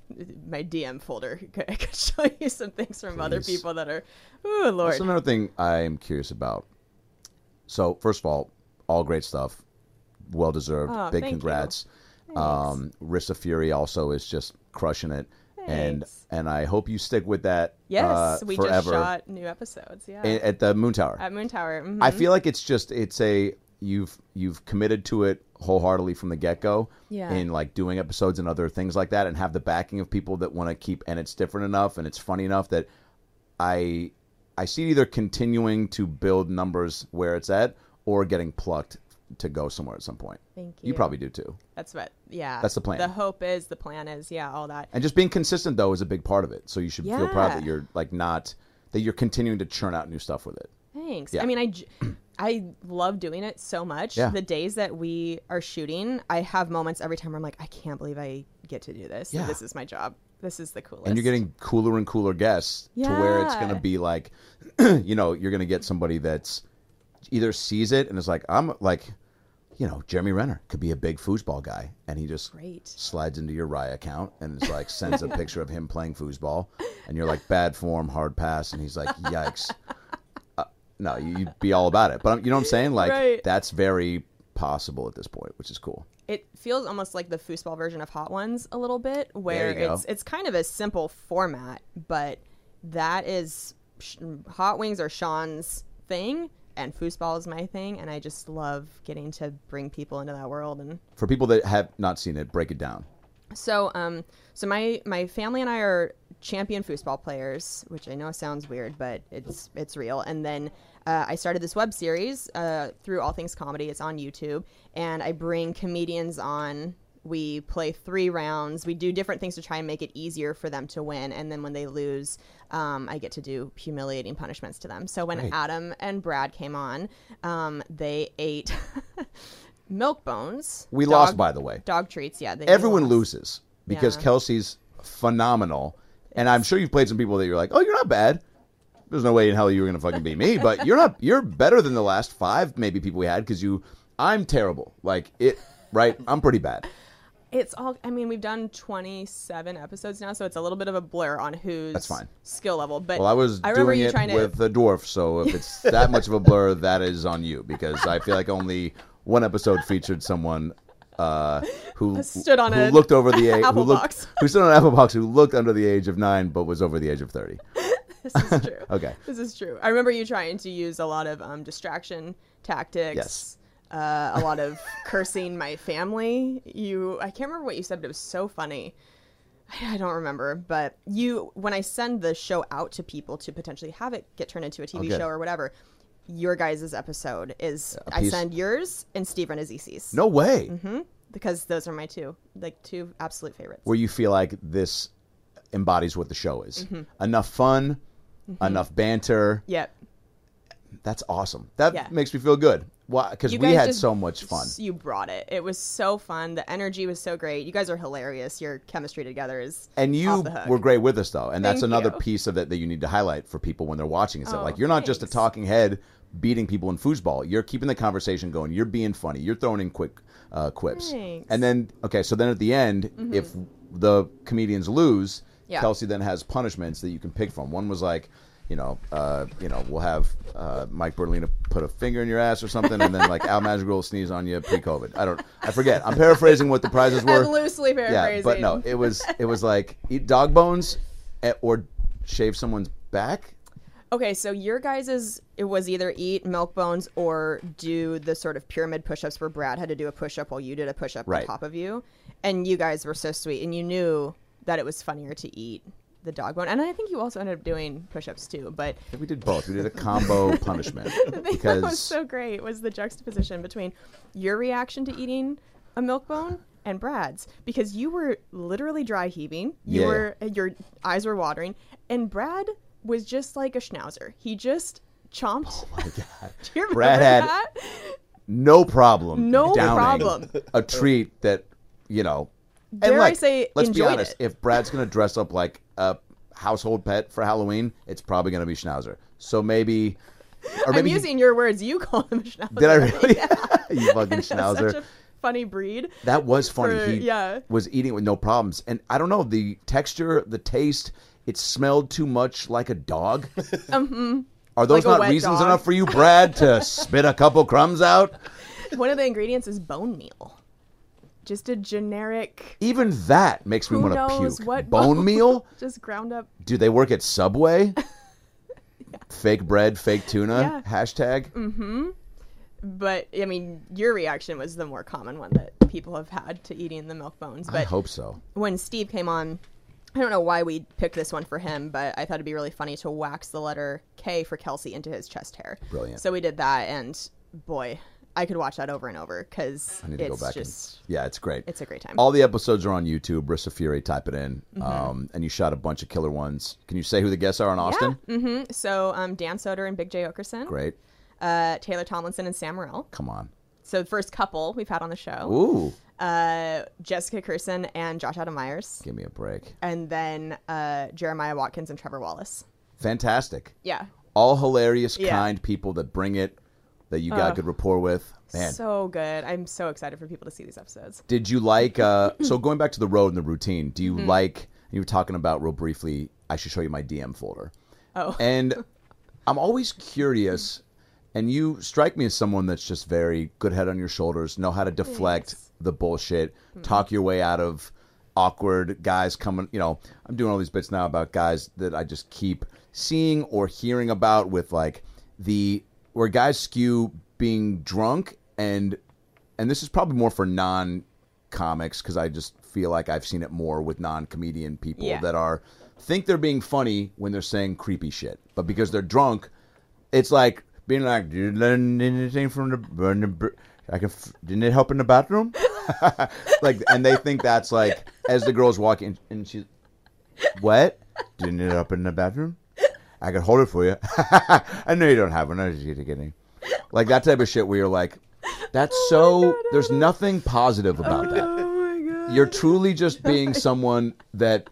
DM folder, I could show you some things from other people that are, oh Lord. That's another thing I'm curious about. So, first of all great stuff, well deserved. Oh, Big thank congrats. you. Wrist of Fury also is just crushing it. Thanks. And I hope you stick with that. Yes, we forever. just shot new episodes. Yeah, At the Moon Tower. At Moon Tower. Mm-hmm. I feel like you've committed to it wholeheartedly from the get-go. Yeah. In like doing episodes and other things like that, and have the backing of people that want to keep, and it's different enough and it's funny enough that I see it either continuing to build numbers where it's at or getting plucked to go somewhere at some point. Thank you. You probably do too. That's the plan. The hope is, the plan is, all that. And just being consistent though is a big part of it. So you should feel proud that you're like that you're continuing to churn out new stuff with it. Thanks. Yeah. I mean, I love doing it so much. Yeah. The days that we are shooting, I have moments every time where I'm like, I can't believe I get to do this. Yeah. This is my job. This is the coolest. And you're getting cooler and cooler guests to where it's going to be like, you're going to get somebody that's either sees it and is like, I'm like, Jeremy Renner could be a big foosball guy. And he just slides into your Raya account and it's like, sends a picture of him playing foosball. And you're like, bad form, hard pass. And he's like, yikes. No, you'd be all about it. But you know what I'm saying? Like, that's very possible at this point, which is cool. It feels almost like the foosball version of Hot Ones a little bit, where it's kind of a simple format, but that is Hot Wings are Sean's thing, and foosball is my thing, and I just love getting to bring people into that world. And for people that have not seen it, break it down. So, so my family and I are champion foosball players, which I know sounds weird, but it's real. And then I started this web series through All Things Comedy. It's on YouTube, and I bring comedians on. We play 3 rounds. We do different things to try and make it easier for them to win. And then when they lose, I get to do humiliating punishments to them. So when Adam and Brad came on, they ate milk bones. We lost, by the way. Dog treats, yeah. Everyone loses because Kelsey's phenomenal. And I'm sure you've played some people that you're like, oh, you're not bad. There's no way in hell you were going to fucking beat me. But you're better than the last 5 maybe people we had because I'm terrible. Like, right? I'm pretty bad. It's all, I mean, we've done 27 episodes now, so it's a little bit of a blur on who's skill level. But I was doing it with the dwarf, so if it's that much of a blur, that is on you, because I feel like only one episode featured someone who looked over the age, who stood on an apple box, who looked under the age of 9 but was over the age of 30. This is true. Okay. This is true. I remember you trying to use a lot of distraction tactics. Yes. A lot of cursing my family. I can't remember what you said, but it was so funny. I don't remember, but when I send the show out to people to potentially have it get turned into a TV show or whatever, your guys' episode is I send yours and Steve Renazzisi's. No way. Mm-hmm. Because those are my two absolute favorites. Where you feel like this embodies what the show is. Enough fun, enough banter. Yep. That's awesome. That makes me feel good. Why? Because we had so much fun. You brought it. It was so fun. The energy was so great. You guys are hilarious. Your chemistry together is and you off the hook. were great with us, though. And that's Thank another you. piece of it that you need to highlight for people when they're watching. Is that like you're not just a thanks. talking head beating people in foosball. You're keeping the conversation going. You're being funny. You're throwing in quick quips. Thanks. And then, so then at the end, if the comedians lose, Kelsey then has punishments that you can pick from. One was like, we'll have Mike Berlina put a finger in your ass or something, and then like Al Madrigal will sneeze on you pre-COVID. I forget. I'm paraphrasing what the prizes were. I'm loosely paraphrasing. Yeah, but no, it was like eat dog bones or shave someone's back. Okay, so your guys's, it was either eat milk bones or do the sort of pyramid push-ups where Brad had to do a push-up while you did a push-up on top of you. And you guys were so sweet, and you knew that it was funnier to eat the dog bone. And I think you also ended up doing push-ups too, but... I think we did both. We did a combo punishment. That was so great, was the juxtaposition between your reaction to eating a milk bone and Brad's, because you were literally dry heaving. Your eyes were watering, and Brad was just like a schnauzer. He just chomped. Oh my God. Do you remember Brad had that? no problem problem. a treat that, and Dare I say, let's be enjoyed honest, it. if Brad's going to dress up like a household pet for Halloween, it's probably going to be schnauzer. So maybe... Or maybe I'm using your words. You call him a schnauzer. Did I really? Yeah. You fucking schnauzer. Such a funny breed. That was funny. He yeah. was eating with no problems. And I don't know, the texture, the taste, it smelled too much like a dog. Are those Like a not wet reasons dog. enough for you, Brad, to spit a couple crumbs out? One of the ingredients is bone meal. Just a generic... Even that makes me Who want to knows puke. what Bone meal? Just ground up. Do they work at Subway? Fake bread, fake tuna, Yeah. hashtag. But, I mean, your reaction was the more common one that people have had to eating the milk bones. But I hope so. when Steve came on, I don't know why we picked this one for him, but I thought it'd be really funny to wax the letter K for Kelsey into his chest hair. Brilliant. So we did that, and boy, I could watch that over and over because I need to go back yeah, it's great. It's a great time. All the episodes are on YouTube. Brissa Fury, type it in. And you shot a bunch of killer ones. Can you say who the guests are in Austin? Yeah. So Dan Soder and Big J. Okerson. Great. Taylor Tomlinson and Sam Morril. Come on. So the first couple we've had on the show. Ooh. Jessica Kirson and Josh Adam Myers. Give me a break. And then Jeremiah Watkins and Trevor Wallace. Fantastic. Yeah. All hilarious, Yeah. kind people that bring it, that you got good rapport with. Man. So good. I'm so excited for people to see these episodes. Did you like, so going back to the road and the routine, do you Mm-hmm. like, you were talking about real briefly, I should show you my DM folder. Oh. And I'm always curious, and you strike me as someone that's just very good head on your shoulders, know how to deflect the bullshit, talk your way out of awkward guys coming, I'm doing all these bits now about guys that I just keep seeing or hearing about with like where guys skew being drunk and this is probably more for non-comics because I just feel like I've seen it more with non-comedian people that think they're being funny when they're saying creepy shit, but because they're drunk, it's like being like, "Did you learn anything from the didn't it help in the bathroom?" Like, and they think that's like as the girl's walking and she's, "What? Didn't it help in the bathroom? I could hold it for you." I know you don't have one. I was just kidding. Like that type of shit where you're like, that's there's nothing positive about that. Oh my God. You're truly just being someone that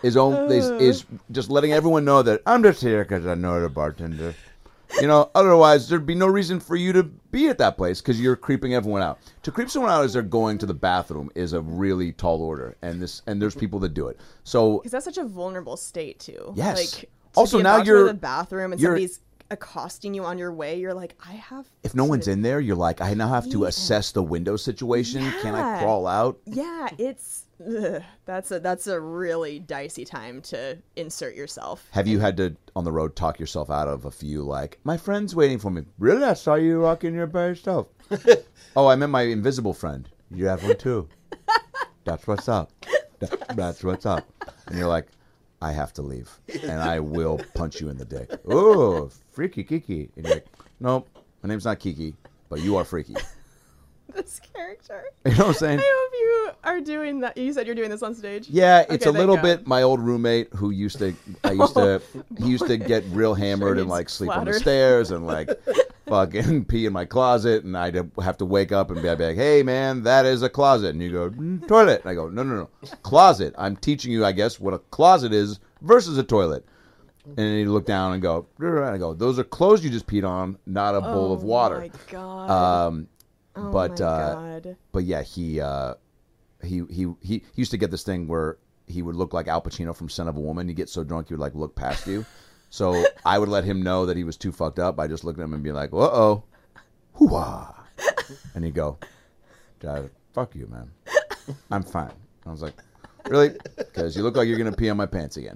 is just letting everyone know that I'm just here because I know the bartender. Otherwise there'd be no reason for you to be at that place because you're creeping everyone out. To creep someone out as they're going to the bathroom is a really tall order, and there's people that do it. So Because that's such a vulnerable state too. Yes. Like, to Also, be now about to go to you're- the bathroom and you're- somebody's accosting you on your way. You're like, I have. if no one's in there, you're like, I now have to assess the window situation. Can I Yeah. crawl out? Yeah, it's That's a really dicey time to insert yourself. Have you had to, on the road, talk yourself out of a few, like, my friend's waiting for me. Really? I saw you walking your by yourself. Oh, I meant my invisible friend. You have one too. That's what's up. That's what's up. And you're like, I have to leave. And I will punch you in the dick. Oh, freaky Kiki. And you're like, nope, my name's not Kiki, but you are freaky. This character. You know what I'm saying? I hope you are doing that. You said you're doing this on stage? Yeah, it's Okay, a little thank God. bit my old roommate who he used to get real hammered and like sleep on the flattered. stairs and like fucking pee in my closet, and I'd have to wake up and be like, hey man, that is a closet. And you go, toilet. And I go, no. Closet. I'm teaching you, I guess, what a closet is versus a toilet. And then you look down and go, those are clothes you just peed on, not a bowl of water. Oh my God. But my God. but yeah, he used to get this thing where he would look like Al Pacino from Son of a Woman. He'd get so drunk he would like look past you. So I would let him know that he was too fucked up by just looking at him and being like, "Uh-oh, hoo-ah," and he'd go, "Dad, fuck you, man. I'm fine." I was like, "Really? Because you look like you're gonna pee on my pants again."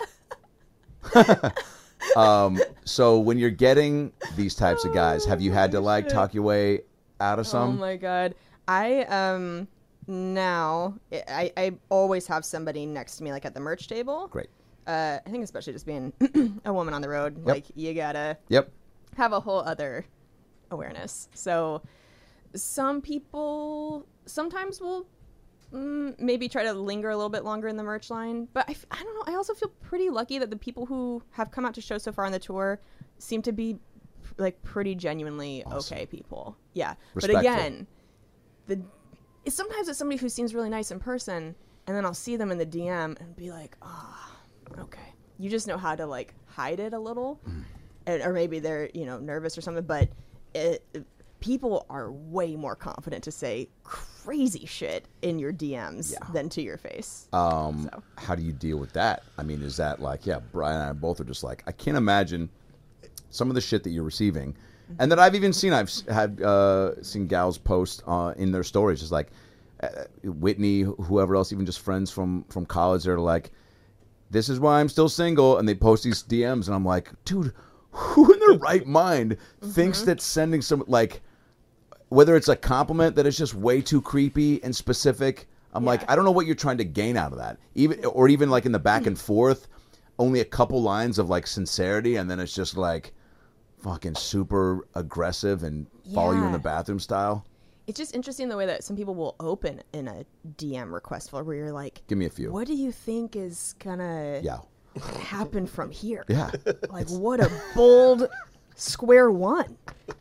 So when you're getting these types of guys, have you had to like talk your way out of some? Oh my God. I now I always have somebody next to me, like at the merch table. Great. I think especially just being a woman on the road, like you gotta have a whole other awareness. So some people sometimes will maybe try to linger a little bit longer in the merch line, but I don't know. I also feel pretty lucky that the people who have come out to shows so far on the tour seem to be like pretty genuinely okay people. Yeah. Respectful. But again, sometimes it's somebody who seems really nice in person, and then I'll see them in the DM and be like, okay. You just know how to like hide it a little, or maybe they're nervous or something. But people are way more confident to say crazy shit in your DMs than to your face. How do you deal with that? I mean, is that like, Brian and I both are just like, I can't imagine some of the shit that you're receiving, and that I've even seen. I've had seen gals post in their stories, just like Whitney, whoever else, even just friends from college. They're like, "This is why I'm still single," and they post these DMs, and I'm like, dude, who in their right mind thinks that sending some like, whether it's a compliment that is just way too creepy and specific, I'm like, I don't know what you're trying to gain out of that, even like in the back and forth, only a couple lines of like sincerity, and then it's just like fucking super aggressive and follow you in the bathroom style. It's just interesting the way that some people will open in a DM request where you're like, give me a few. What do you think is gonna happen from here? Yeah. Like what a bold square one,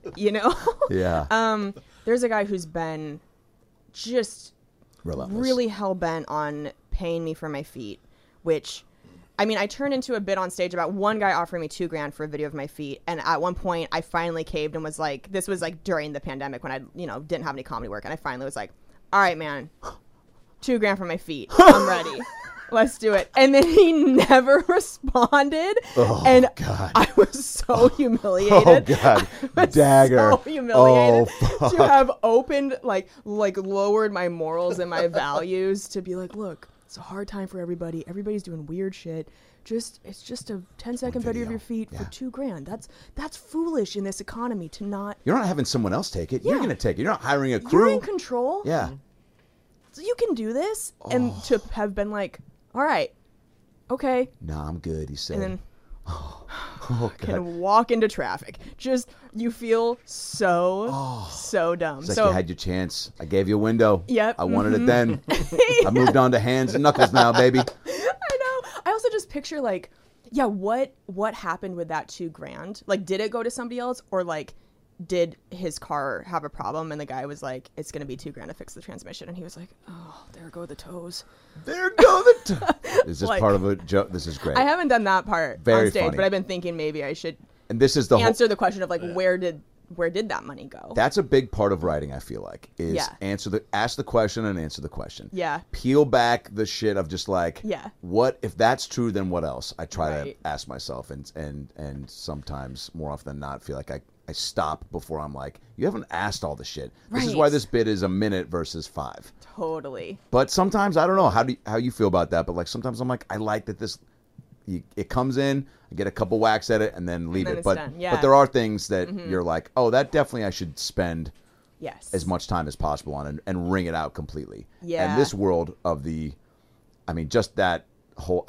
Yeah. There's a guy who's been just relentless, really hell-bent on paying me for my feet, which, I mean, I turned into a bit on stage about one guy offering me $2,000 for a video of my feet. And at one point I finally caved and was like, this was like during the pandemic when I, didn't have any comedy work. And I finally was like, all right, man, $2,000 for my feet. I'm ready. Let's do it. And then he never responded. Oh, and God. I was so humiliated. Oh, God. I was Dagger. so humiliated Oh, to have opened, like lowered my morals and my values to be like, look, it's a hard time for everybody. Everybody's doing weird shit. It's just a 10-second video of your feet for $2,000. That's foolish in this economy to not. You're not having someone else take it. You're going to take it. You're not hiring a crew. You're in control. Yeah. So you can do this. And to have been like, all right, okay. Nah, I'm good, he said. And then God. can walk into traffic. Just, you feel so dumb. It's like so you had your chance. I gave you a window. Yep. I wanted it then. I moved on to hands and knuckles now, baby. I know. I also just picture like, what happened with that $2,000? Like, did it go to somebody else, or like, did his car have a problem and the guy was like, it's going to be $2,000 to fix the transmission, and he was like, oh, there go the toes. There go the toes. Is this Like, part of a joke? This is great. I haven't done that part Very on stage, funny. but I've been thinking maybe I should And this is the answer the question of like, where did that money go? That's a big part of writing, I feel like, is Yeah. ask the question and answer the question. Yeah. Peel back the shit of just like, Yeah. what if that's true, then what else? I try Right. to ask myself, and sometimes more often than not feel like stop before I'm like, you haven't asked all the shit. This is why this bit is a minute versus 5. Totally. But sometimes I don't know how you feel about that. But like sometimes I'm like, I like that this. It comes in, I get a couple whacks at it, and then leave then it. it's But done. Yeah. but there are things that you're like, oh, that definitely I should spend Yes. as much time as possible on and wring it out completely. Yeah. And this world of just that whole.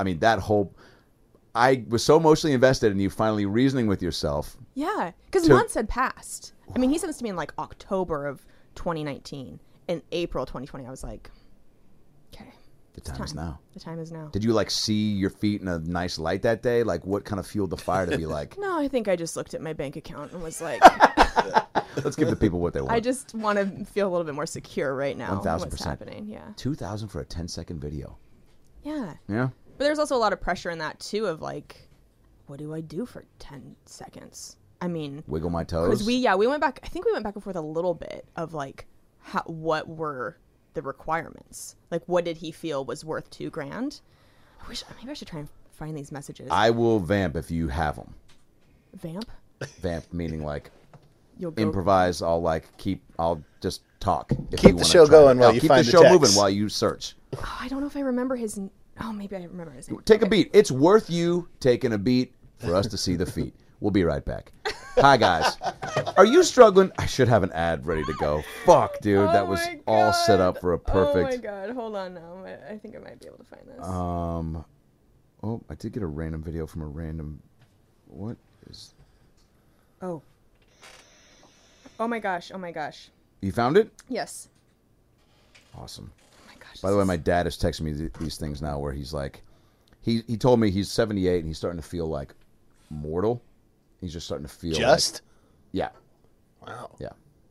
I was so emotionally invested in you finally reasoning with yourself. Yeah, because months had passed. I mean, he sent this to me in like October of 2019. In April 2020, I was like, okay. The time is now. The time is now. Did you like see your feet in a nice light that day? Like what kind of fueled the fire to be like? No, I think I just looked at my bank account and was like, Let's give the people what they want. I just want to feel a little bit more secure right now. 1,000%. What's happening? Yeah. 2,000 for a 10-second video. Yeah. Yeah. But there's also a lot of pressure in that too of like, what do I do for 10 seconds? I mean, Wiggle my toes. because we went back. I think we went back and forth a little bit of like, what were the requirements? Like, what did he feel was worth $2,000? Maybe I should try and find these messages. I will vamp if you have them. Vamp? Vamp meaning like You'll go. improvise. I'll just talk. If Keep you the wanna show try going it. while I'll you keep find the the show text. moving while you search. Oh, I don't know if I remember his. Oh, maybe I remember his name. Take a beat. It's worth you taking a beat for us to see the feet. We'll be right back. Hi, guys. Are you struggling? I should have an ad ready to go. Fuck, dude. That was all set up for a perfect. Oh my god! Hold on now. I think I might be able to find this. Oh, I did get a random video from a random. What is? Oh. Oh my gosh! Oh my gosh! You found it? Yes. Awesome. Oh my gosh! By the way, my dad is texting me these things now where he's like, he told me he's 78 and he's starting to feel like mortal. He's just starting to feel Just? yeah. Wow. Yeah.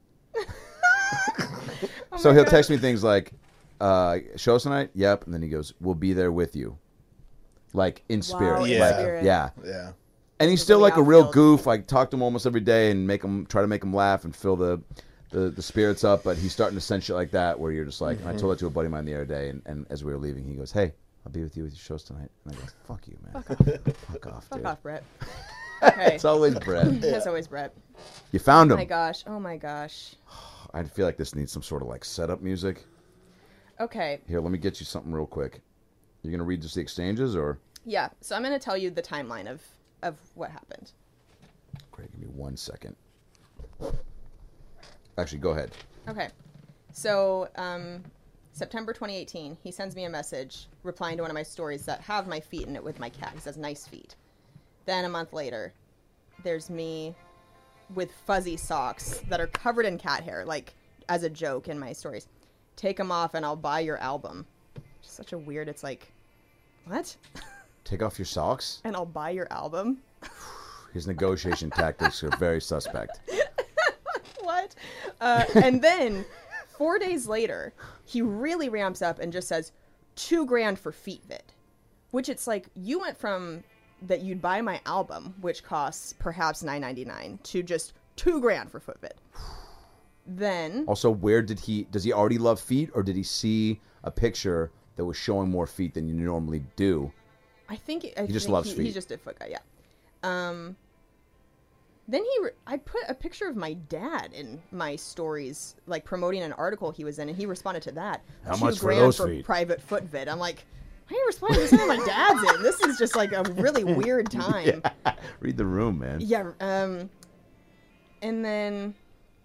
So he'll text me things like, show us tonight? Yep. And then he goes, we'll be there with you. Like in spirit. Wow, in Like, spirit. yeah. Yeah. And he's still like a real outfield. goof. I talk to him almost every day and try to make him laugh and fill the spirits up. But he's starting to send shit like that where you're just like, and I told that to a buddy of mine the other day. And as we were leaving, he goes, hey, I'll be with you with your shows tonight. And I go, fuck you, man. Fuck off, Fuck dude. off, Brett. Okay. It's always Brett. It's always Brett. You found Oh him. my gosh! Oh my gosh! I feel like this needs some sort of like setup music. Okay. Here, let me get you something real quick. You're going to read just the exchanges or? Yeah. So I'm gonna tell you the timeline of what happened. Great, give me 1 second. Actually, go ahead. Okay. So, September 2018, he sends me a message replying to one of my stories that have my feet in it with my cat. He says, nice feet. Then a month later, there's me with fuzzy socks that are covered in cat hair, like as a joke in my stories. Take them off and I'll buy your album. Just such a weird, it's like, what? Take off your socks? And I'll buy your album? His negotiation tactics are very suspect. What? And then 4 days later, he really ramps up and just says $2,000 for FeetVid, which it's like you went from that you'd buy my album, which costs perhaps $9.99, to just $2,000 for FootVid. Then Also, does he already love feet, or did he see a picture that was showing more feet than you normally do? I think just loves He's feet. just a foot guy, yeah. Then I put a picture of my dad in my stories, like promoting an article he was in, and he responded to that. How much for $2,000 those for feet? private foot vid. I'm like, why are you responding to something my dad's in? This is just like a really weird time. Read the room, man. Yeah. And then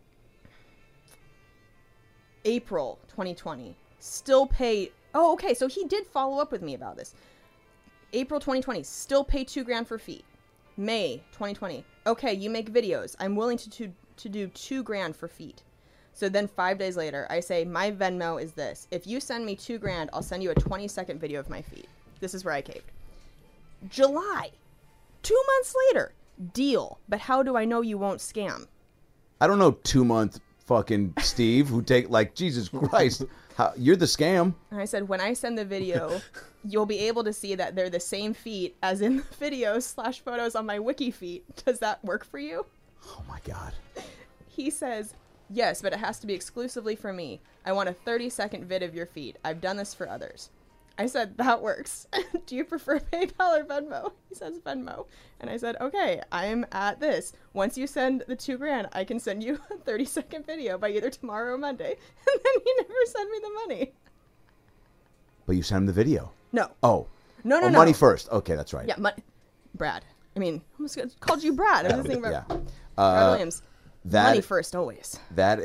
April 2020, still pay. Oh, okay. So he did follow up with me about this. April 2020, still pay $2,000 for feet. May 2020, okay, you make videos. I'm willing to do $2,000 for feet. So then 5 days later, I say, my Venmo is this. If you send me $2,000, I'll send you a 20-second video of my feet. This is where I caved. July, 2 months later, deal. But how do I know you won't scam? I don't know 2-month fucking Steve who take like Jesus Christ. You're the scam. And I said, when I send the video, you'll be able to see that they're the same feet as in the videos/photos on my wiki feet. Does that work for you? Oh my God. He says, yes, but it has to be exclusively for me. I want a 30-second vid of your feet. I've done this for others. I said, that works. Do you prefer PayPal or Venmo? He says Venmo. And I said, okay, I'm at this. Once you send the $2,000, I can send you a 30-second video by either tomorrow or Monday. And then he never sent me the money. But you sent him the video. No. Oh. No. Money first. Okay, that's right. Yeah, Brad. I mean, I almost called you Brad. I was thinking Yeah. Brad Williams. Money first, always. That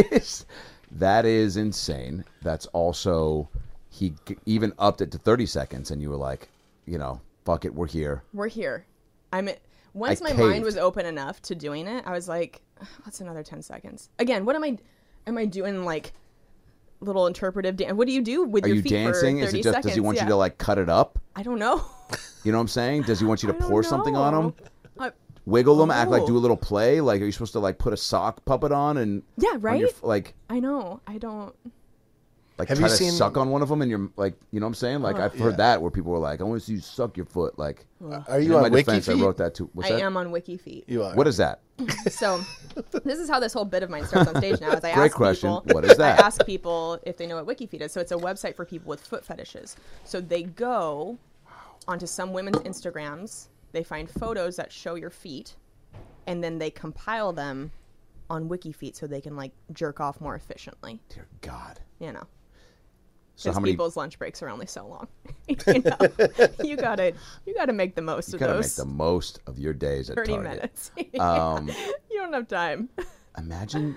is insane. That's also, he even upped it to 30 seconds, and you were like, fuck it, we're here. We're here. Once my caved. mind was open enough to doing it, I was like, what's another 10 seconds? Again, what am I doing, like, little interpretive dance? What do you do with Are your you feet dancing? for 30 Is it just, seconds? does he want Yeah. you to, like, cut it up? I don't know. You know what I'm saying? Does he want you to I don't pour something on him? know. Wiggle them, act like, Oh. do a little play? Like, are you supposed to, like, put a sock puppet on and... Yeah, on right? your, like... I know. I don't. Like, Have try you to seen- suck on one of them and you're, like, you know what I'm saying? Like, I've heard that where people were like, I want to see you suck your foot. Like, Are you in on my defense, I WikiFeet? wrote that too. What's I that? am on WikiFeet. You are. What is that? So, this is how this whole bit of mine starts on stage now. Is I Great ask question. people, What is that? I ask people if they know what WikiFeet is. So it's a website for people with foot fetishes. So they go onto some women's Instagrams. They find photos that show your feet, and then they compile them on WikiFeet so they can like jerk off more efficiently. Dear God. You know, So because how many... people's lunch breaks are only so long. You know, you gotta make the most You of gotta those make the most of your days at 30 Target. minutes. Um, You don't have time. Imagine,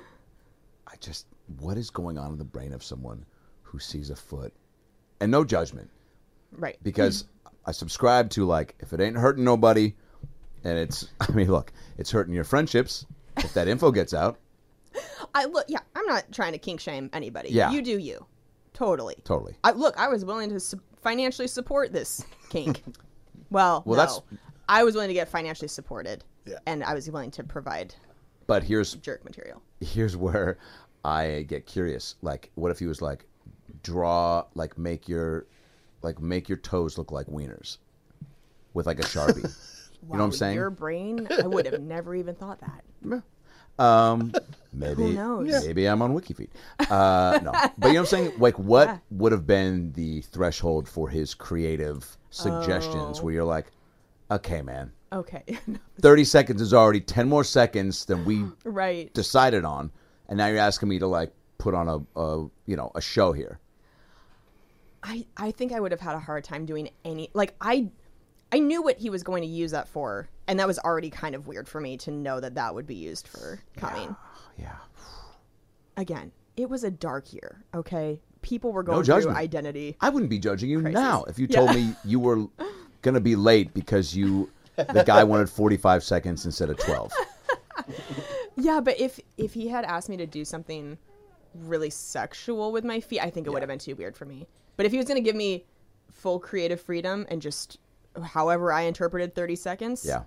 what is going on in the brain of someone who sees a foot, and no judgment, Right. because I subscribe to, like, if it ain't hurting nobody, and it's, I mean, look, it's hurting your friendships if that info gets out. I'm not trying to kink shame anybody. Yeah. You do you. Totally. Totally. I was willing to financially support this kink. Well, no. that's- I was willing to get financially supported. Yeah. And I was willing to provide But here's jerk material. where I get curious. Like, what if he was like, make your toes look like wieners with like a Sharpie? You know what I'm saying? Your brain, I would have never even thought that. Maybe, Who knows? Maybe I'm on WikiFeet. No, but you know what I'm saying? Like, what would have been the threshold for his creative suggestions where you're like, okay, man, Okay. 30 seconds is already 10 more seconds than we Right. decided on, and now you're asking me to like put on a show here. I think I would have had a hard time doing any, like, I knew what he was going to use that for, and that was already kind of weird for me to know that would be used for coming. Yeah. Again, it was a dark year, okay? People were No going through judgment. identity. I wouldn't be judging you Crisis. now if you Yeah. told me you were going to be late because the guy wanted 45 seconds instead of 12. Yeah, but if he had asked me to do something really sexual with my feet, I think it would have been too weird for me. But if he was going to give me full creative freedom and just however I interpreted 30 seconds, Yeah.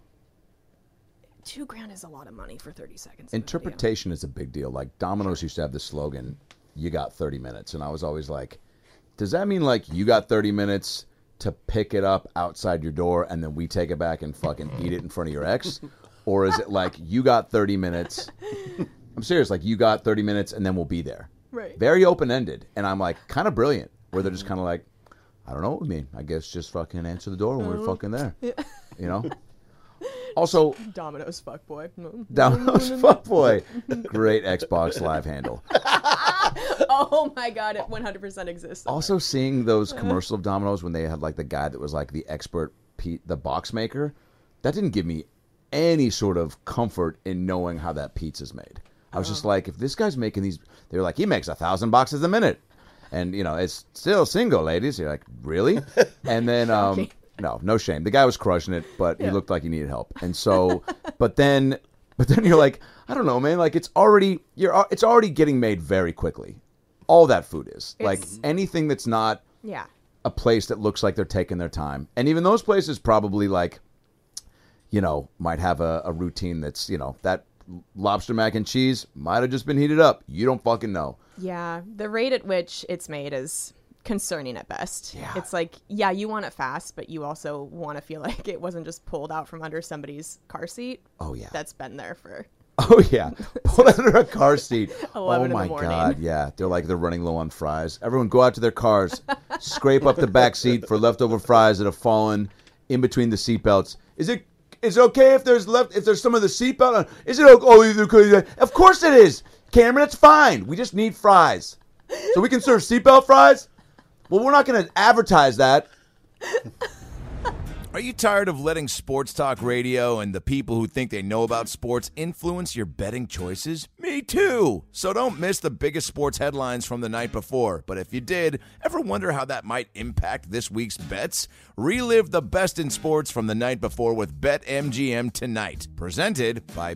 $2,000 is a lot of money for 30 seconds. of a video. Interpretation is a big deal. Like Domino's used to have the slogan, "You got 30 minutes," and I was always like, "Does that mean like you got 30 minutes to pick it up outside your door and then we take it back and fucking eat it in front of your ex, or is it like you got 30 minutes?" I'm serious. Like you got 30 minutes and then we'll be there. Right. Very open ended, and I'm like kind of brilliant. Where they're just kind of like, I don't know what we mean. I guess just fucking answer the door when we're fucking there. You know. Also, Domino's fuckboy. Domino's Fuckboy. Great Xbox Live handle. Oh my god, it 100% exists. Also, seeing those commercials of Domino's when they had like the guy that was like the expert, the box maker, that didn't give me any sort of comfort in knowing how that pizza's made. I was just like, if this guy's making these, they're like, he makes 1,000 boxes a minute. And, you know, it's still single, ladies. You're like, really? And then, no shame. The guy was crushing it, but he looked like he needed help. And so, but then you're like, I don't know, man. Like it's already getting made very quickly. All that food is like anything that's not a place that looks like they're taking their time. And even those places probably like, you know, might have a routine that's, you know, that lobster mac and cheese might have just been heated up. You don't fucking know. Yeah, the rate at which it's made is concerning at best. Yeah. It's like, yeah, you want it fast, but you also want to feel like it wasn't just pulled out from under somebody's car seat. Oh yeah. That's been there for Oh yeah, pulled under a car seat. 11 in oh the my morning. God, yeah. They're running low on fries. Everyone go out to their cars, scrape up the back seat for leftover fries that have fallen in between the seatbelts. Is it okay if there's some of the seatbelt on? Is it okay? Of course it is, Cameron. It's fine. We just need fries, so we can serve seatbelt fries. Well, we're not going to advertise that. Are you tired of letting sports talk radio and the people who think they know about sports influence your betting choices? Me too. So don't miss the biggest sports headlines from the night before. But if you did, ever wonder how that might impact this week's bets? Relive the best in sports from the night before with BetMGM tonight. Presented by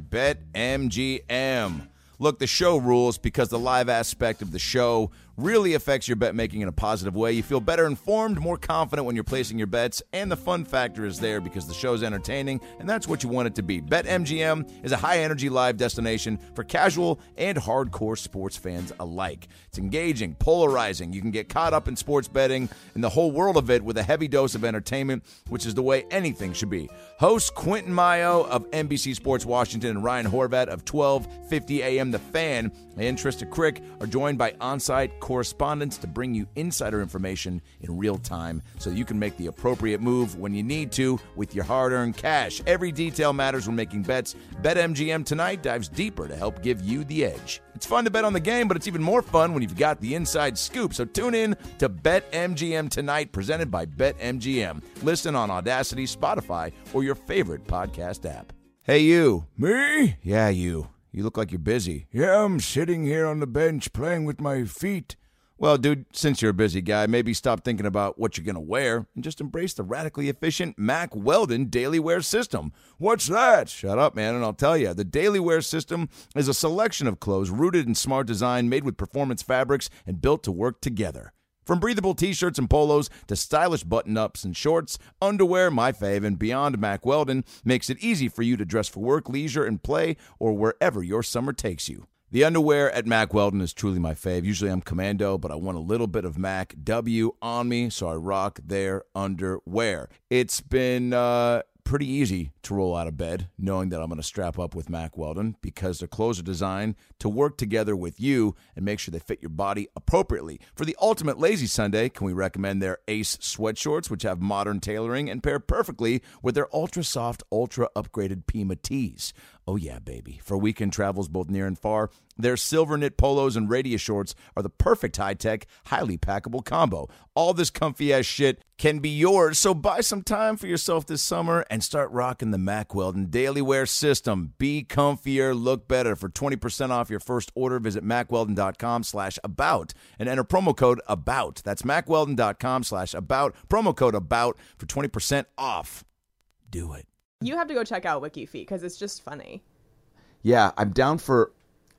BetMGM. Look, the show rules because the live aspect of the show really affects your bet making in a positive way. You feel better informed, more confident when you're placing your bets, and the fun factor is there because the show's entertaining, and that's what you want it to be. BetMGM is a high-energy live destination for casual and hardcore sports fans alike. It's engaging, polarizing. You can get caught up in sports betting and the whole world of it with a heavy dose of entertainment, which is the way anything should be. Hosts Quentin Mayo of NBC Sports Washington and Ryan Horvat of 1250 AM The Fan and Trista Crick are joined by on-site correspondents to bring you insider information in real time so you can make the appropriate move when you need to with your hard-earned cash. Every detail matters when making bets. BetMGM tonight dives deeper to help give you the edge. It's fun to bet on the game, but it's even more fun when you've got the inside scoop. So tune in to BetMGM tonight, presented by BetMGM. Listen on Audacity, Spotify, or your favorite podcast app. Hey, you. Me? Yeah, you. You look like you're busy. Yeah, I'm sitting here on the bench playing with my feet. Well, dude, since you're a busy guy, maybe stop thinking about what you're going to wear and just embrace the radically efficient Mack Weldon Daily Wear System. What's that? Shut up, man, and I'll tell you. The Daily Wear System is a selection of clothes rooted in smart design, made with performance fabrics, and built to work together. From breathable t-shirts and polos to stylish button-ups and shorts, underwear, my fave, and beyond, Mack Weldon makes it easy for you to dress for work, leisure, and play, or wherever your summer takes you. The underwear at Mack Weldon is truly my fave. Usually I'm commando, but I want a little bit of Mac W on me, so I rock their underwear. It's been pretty easy to roll out of bed knowing that I'm going to strap up with Mack Weldon because their clothes are designed to work together with you and make sure they fit your body appropriately. For the ultimate lazy Sunday, can we recommend their Ace sweatshorts, which have modern tailoring and pair perfectly with their ultra-soft, ultra-upgraded Pima tees. Oh yeah, baby. For weekend travels both near and far, their silver knit polos and radius shorts are the perfect high-tech, highly packable combo. All this comfy-ass shit can be yours, so buy some time for yourself this summer and start rocking the Mack Weldon Daily Wear System. Be comfier, look better. For 20% off your first order, visit MackWeldon.com/about and enter promo code ABOUT. That's MackWeldon.com/about, promo code ABOUT for 20% off. Do it. You have to go check out WikiFeet because it's just funny. Yeah, I'm down for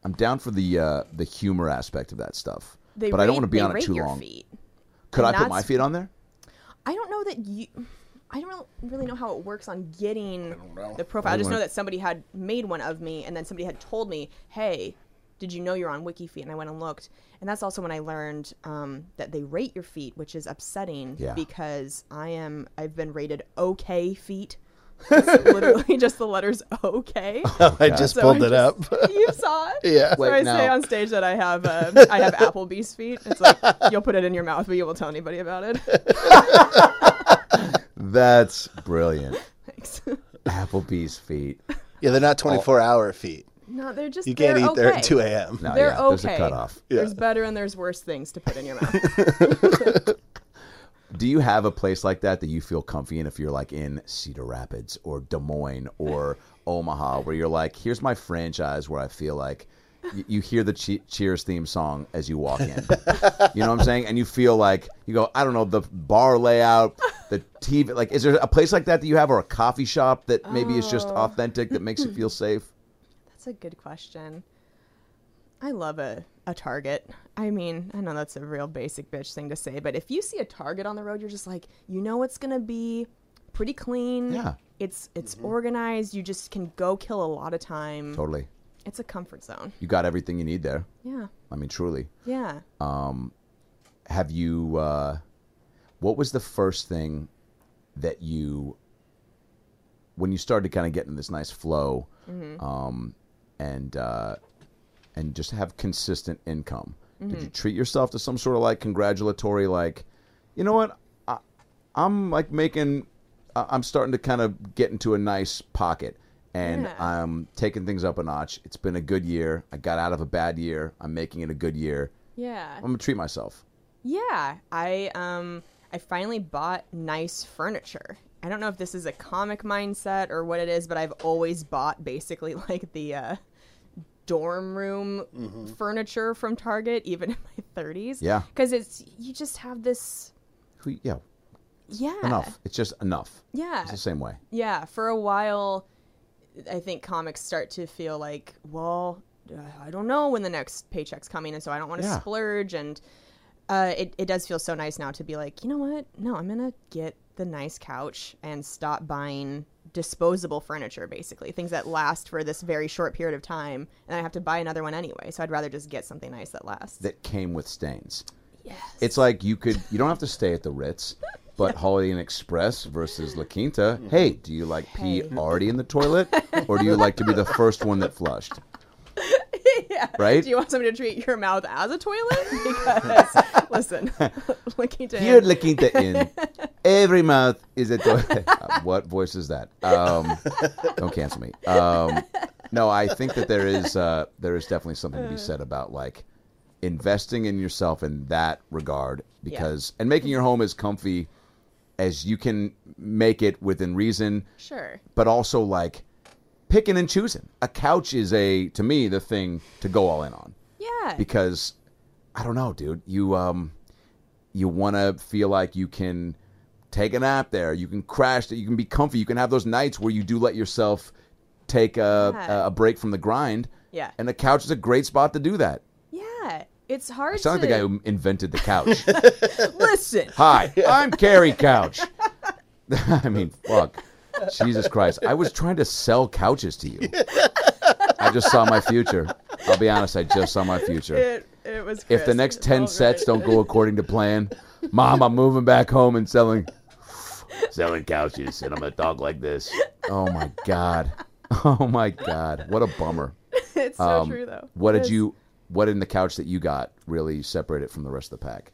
the humor aspect of that stuff. But I don't want to be on it too long. Feet. Could And I put my feet on there? I don't know that I don't really know how it works on getting the profile. I just know that somebody had made one of me, and then somebody had told me, "Hey, did you know you're on WikiFeet?" And I went and looked, and that's also when I learned that they rate your feet, which is upsetting because I've been rated OK feet. It's literally just the letters OK. I just pulled it up. You saw it? Yeah. So I say on stage that I have Applebee's feet. It's like you'll put it in your mouth, but you won't tell anybody about it. That's brilliant. Thanks. Applebee's feet. Yeah, they're not 24-hour feet. No, they're just. You can't eat there okay. at 2 a.m. No, They're okay. There's a cutoff. There's better and there's worse things to put in your mouth. Do you have a place like that you feel comfy in if you're like in Cedar Rapids or Des Moines or Omaha where you're like, here's my franchise where I feel like you hear the Cheers theme song as you walk in. You know what I'm saying? And you feel like, you go, I don't know, the bar layout, the TV. Like, is there a place like that you have or a coffee shop that maybe is just authentic that makes you feel safe? That's a good question. I love a Target. I mean, I know that's a real basic bitch thing to say, but if you see a Target on the road, you're just like, you know it's going to be pretty clean. Yeah. It's organized. You just can go kill a lot of time. Totally. It's a comfort zone. You got everything you need there. Yeah. I mean, truly. Yeah. Have you, what was the first thing that when you started kind of getting this nice flow, and just have consistent income. Did you treat yourself to some sort of like congratulatory, like, you know what, I'm like making, I'm starting to kind of get into a nice pocket, and I'm taking things up a notch. It's been a good year. I got out of a bad year. I'm making it a good year. Yeah. I'm gonna treat myself. Yeah. I finally bought nice furniture. I don't know if this is a comic mindset or what it is, but I've always bought basically like the dorm room furniture from Target, even in my 30s. Yeah. Because you just have this. Yeah. Yeah. Enough. It's just enough. Yeah. It's the same way. Yeah. For a while, I think comics start to feel like, well, I don't know when the next paycheck's coming, and so I don't want to splurge. And it does feel so nice now to be like, you know what? No, I'm going to get the nice couch and stop buying disposable furniture, basically things that last for this very short period of time, and I have to buy another one anyway, so I'd rather just get something nice that lasts, that came with stains. Yes. It's like you don't have to stay at the Ritz, but Holiday Inn Express versus La Quinta. Hey, do you like pee already in the toilet, or do you like to be the first one that flushed? Yeah. Right? Do you want somebody to treat your mouth as a toilet? Because, listen, La Quinta Here at La Quinta Inn, every mouth is a toilet. What voice is that? Don't cancel me. No, I think that there is definitely something to be said about like investing in yourself in that regard, because and making your home as comfy as you can make it within reason. Sure. But also like picking and choosing. A couch is to me, the thing to go all in on. Yeah. Because I don't know, dude. You want to feel like you can take a nap there. You can crash. You can be comfy. You can have those nights where you do let yourself take a break from the grind. Yeah. And the couch is a great spot to do that. Yeah. It's hard I sound like the guy who invented the couch. Listen. Hi, I'm Carrie Couch. I mean, fuck. Jesus Christ. I was trying to sell couches to you. I just saw my future. I'll be honest, I just saw my future. It was If the next 10 sets don't go according to plan, Mom, I'm moving back home and selling couches, and I'm going to talk like this. Oh, my God. Oh, my God. What a bummer. It's so true, though. What in the couch that you got really separated from the rest of the pack?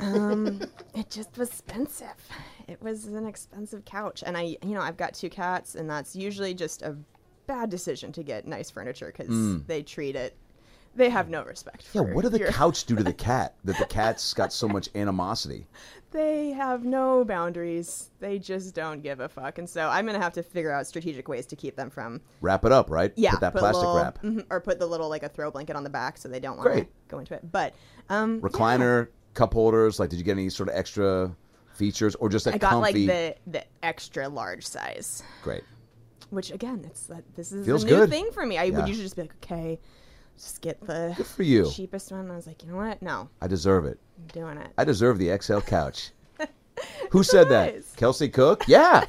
It just was expensive. It was an expensive couch, and I've got 2 cats, and that's usually just a bad decision to get nice furniture because they have no respect for what did the couch do to the cat that the cat's got so much animosity? They have no boundaries. They just don't give a fuck, and so I'm gonna have to figure out strategic ways to keep them from wrap it up, right? Yeah, put that plastic wrap, or put the little like a throw blanket on the back so they don't want to go into it. But recliner, cup holders. Like, did you get any sort of extra features, or just I got comfy? like the extra large size. Great. Which again, this is Feels a new good. thing for me. I would usually just be like, okay, just get the good for you. cheapest one. And I was like, you know what? No, I deserve it. I'm doing it. I deserve the XL couch. Who said that? Kelsey Cook? Yeah.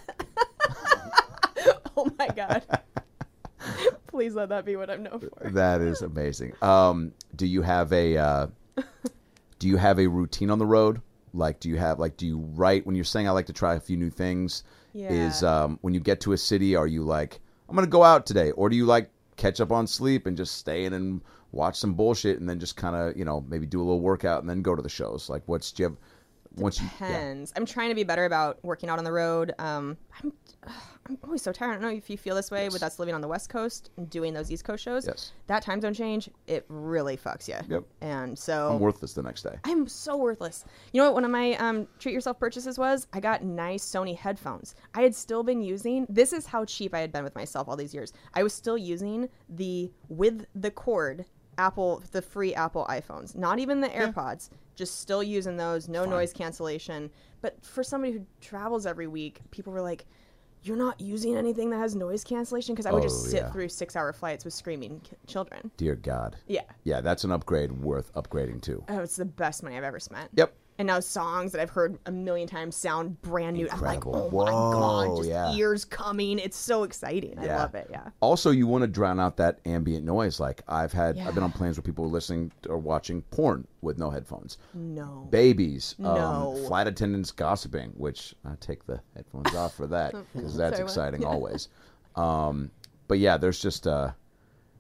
Oh my God. Please let that be what I'm known for. That is amazing. Do you have a routine on the road? Like, do you write when you're saying I like to try a few new things? Yeah. Is when you get to a city, are you like, I'm going to go out today? Or do you like catch up on sleep and just stay in and watch some bullshit and then just kind of, maybe do a little workout and then go to the shows? Like, Depends. I'm trying to be better about working out on the road. I'm always so tired. I don't know if you feel this way with us living on the West Coast and doing those East Coast shows. Yes. That time zone change, it really fucks you. Yep. And so I'm worthless the next day. I'm so worthless. You know what one of my treat yourself purchases was? I got nice Sony headphones. I had still been using, this is how cheap I had been with myself all these years. I was still using with the cord the free Apple iPhones, not even the AirPods, just still using those, no noise cancellation. But for somebody who travels every week, people were like, you're not using anything that has noise cancellation? Because I would just sit through 6-hour flights with screaming children. Dear God. Yeah. Yeah, that's an upgrade worth upgrading too. Oh, it's the best money I've ever spent. Yep. And now songs that I've heard a million times sound brand new. Incredible. I'm like, oh my God, just yeah. ears coming. It's so exciting. I love it, yeah. Also, you want to drown out that ambient noise. Like, I've been on planes where people are listening or watching porn with no headphones. No. Babies. No. Flight attendants gossiping, which I take the headphones off for that because that's exciting always. But yeah, there's just...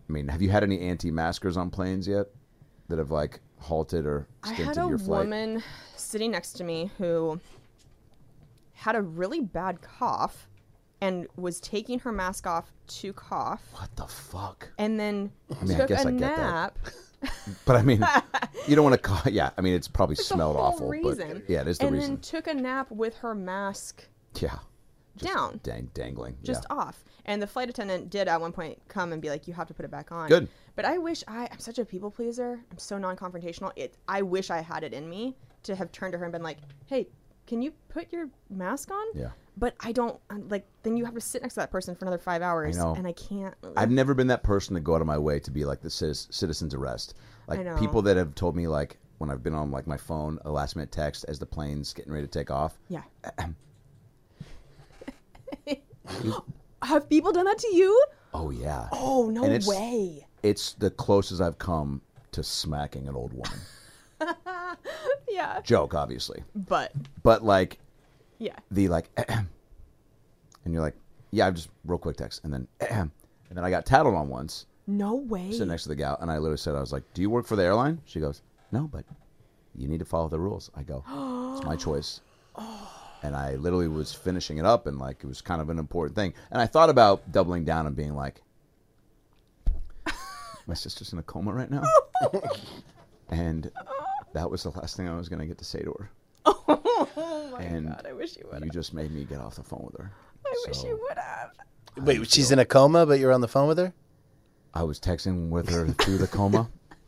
I mean, have you had any anti-maskers on planes yet that have like halted or stinted your flight? I had a woman sitting next to me who had a really bad cough and was taking her mask off to cough. What the fuck? And then I mean, took I guess a I get nap. that. But I mean, you don't want to cough. Yeah, I mean, it's probably It's smelled the whole awful. reason. But yeah, it is the and reason. then took a nap with her mask Yeah. Just down. Dangling. Just yeah. off. And the flight attendant did at one point come and be like, you have to put it back on. Good. But I wish I'm such a people pleaser. I'm so non-confrontational. I wish I had it in me to have turned to her and been like, hey, can you put your mask on? Yeah. But I don't, then you have to sit next to that person for another 5 hours. I know. And I can't. I've never been that person to go out of my way to be like the citizen's arrest. I know. Like people that have told me like when I've been on like my phone, a last minute text as the plane's getting ready to take off. Yeah. Have people done that to you? Oh yeah. Oh, no And way. It's the closest I've come to smacking an old woman. Yeah. Joke, obviously. But like yeah. the like and you're like, yeah, I've just real quick text and then and then I got tattled on once. No way. Sitting next to the gal, and I literally said, I was like, do you work for the airline? She goes, no, but you need to follow the rules. I go, it's my choice. And I literally was finishing it up, and like it was kind of an important thing. And I thought about doubling down and being like, my sister's in a coma right now. And that was the last thing I was going to get to say to her. Oh my And God, I wish you would. you just made me get off the phone with her. I wish you would have. Wait, she's in a coma, but you're on the phone with her? I was texting with her through the coma.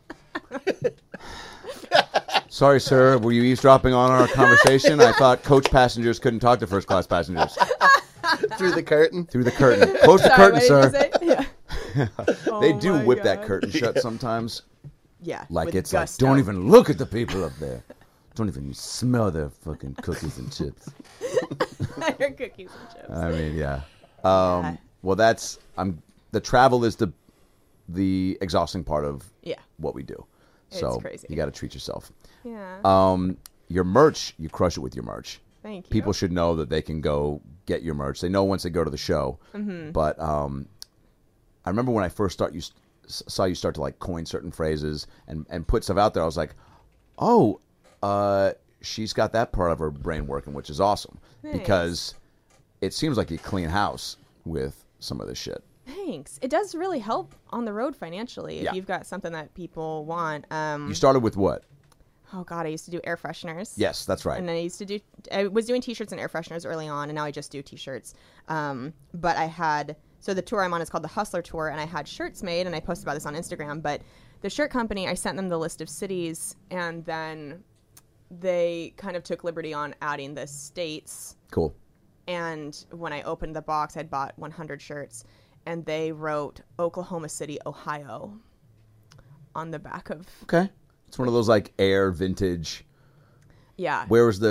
Sorry, sir. Were you eavesdropping on our conversation? I thought coach passengers couldn't talk to first class passengers. Through the curtain? Through the curtain. Close the curtain, Sorry, what sir. did you say? Yeah. They Oh do my whip that God. curtain shut sometimes. Yeah. Like with it's gusto. like, don't even look at the people up there. Don't even smell their fucking cookies and chips. Your cookies and chips. I mean, yeah. Yeah. Well, that's the travel is the exhausting part of Yeah. what we do. It's So crazy. you got to treat yourself. Yeah. Your merch, you crush it with your merch. Thank you. People should know that they can go get your merch. They know once they go to the show. Mm-hmm. But I remember when I first saw you start to like coin certain phrases and put stuff out there. I was like, oh, she's got that part of her brain working, which is awesome. Thanks. Because it seems like you clean house with some of this shit. Thanks. It does really help on the road financially if Yeah. you've got something that people want. You started with what? Oh God, I used to do air fresheners. Yes, that's right. And I was doing t-shirts and air fresheners early on, and now I just do t-shirts. But so the tour I'm on is called the Hustler Tour, and I had shirts made, and I posted about this on Instagram. But the shirt company, I sent them the list of cities, and then they kind of took liberty on adding the states. Cool. And when I opened the box, I'd bought 100 shirts, and they wrote Oklahoma City, Ohio on the back of. Okay. It's one of those like air vintage. Yeah.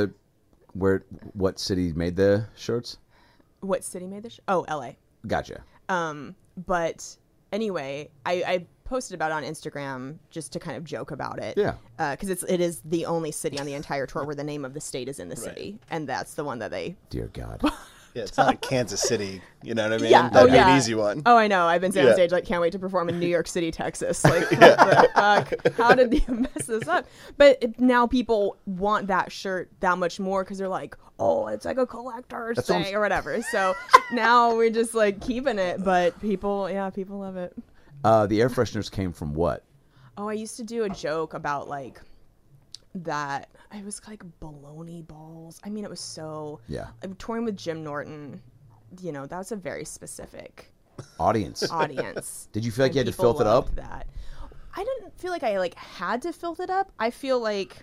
What city made the shirts? What city made this? Oh, LA. Gotcha. But anyway, I posted about it on Instagram just to kind of joke about it. Yeah. Because it is the only city on the entire tour where the name of the state is in the city, and that's the one that they. Dear God. Yeah, it's not Kansas City. You know what I mean? Yeah. That'd be yeah. an easy one. Oh, I know. I've been saying on Yeah. stage like, can't wait to perform in New York City, Texas. Like, what the fuck? How did you mess this up? But now people want that shirt that much more because they're like, oh, it's like a collector's That's what thing or whatever. So now we're just like keeping it, but people love it. The air fresheners came from what? Oh, I used to do a joke about like that. It was like baloney balls. I mean, it was so. Yeah. I'm touring with Jim Norton. You know, that's a very specific Audience. audience. Did you feel like you had to People filth it up? loved that. I didn't feel like I like had to filth it up. I feel like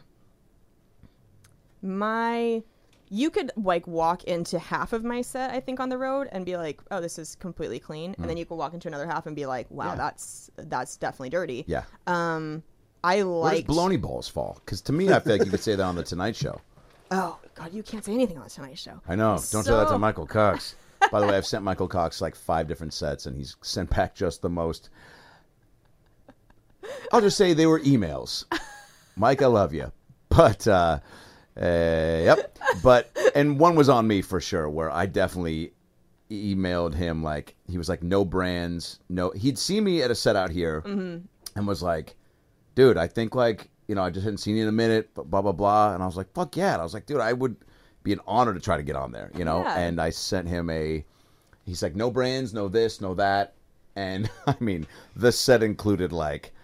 you could like walk into half of my set, I think, on the road and be like, oh, this is completely clean. And then you can walk into another half and be like, wow, Yeah. that's definitely dirty. Yeah. I Where does like baloney balls fall? Because to me, I feel like you could say that on the Tonight Show. Oh God, you can't say anything on the Tonight Show. I know. Don't say that to So- Michael Cox. By the way, I've sent Michael Cox like 5 different sets, and he's sent back just the most. I'll just say they were emails. Mike, I love you. But, yep. But, and one was on me for sure, where I definitely emailed him like he was like no brands, no. He'd seen me at a set out here and was like, dude, I think like I just hadn't seen you in a minute, but blah blah blah. And I was like, fuck yeah. And I was like, dude, I would be an honor to try to get on there, Yeah. And I sent him he's like no brands, no this, no that, and I mean the set included like.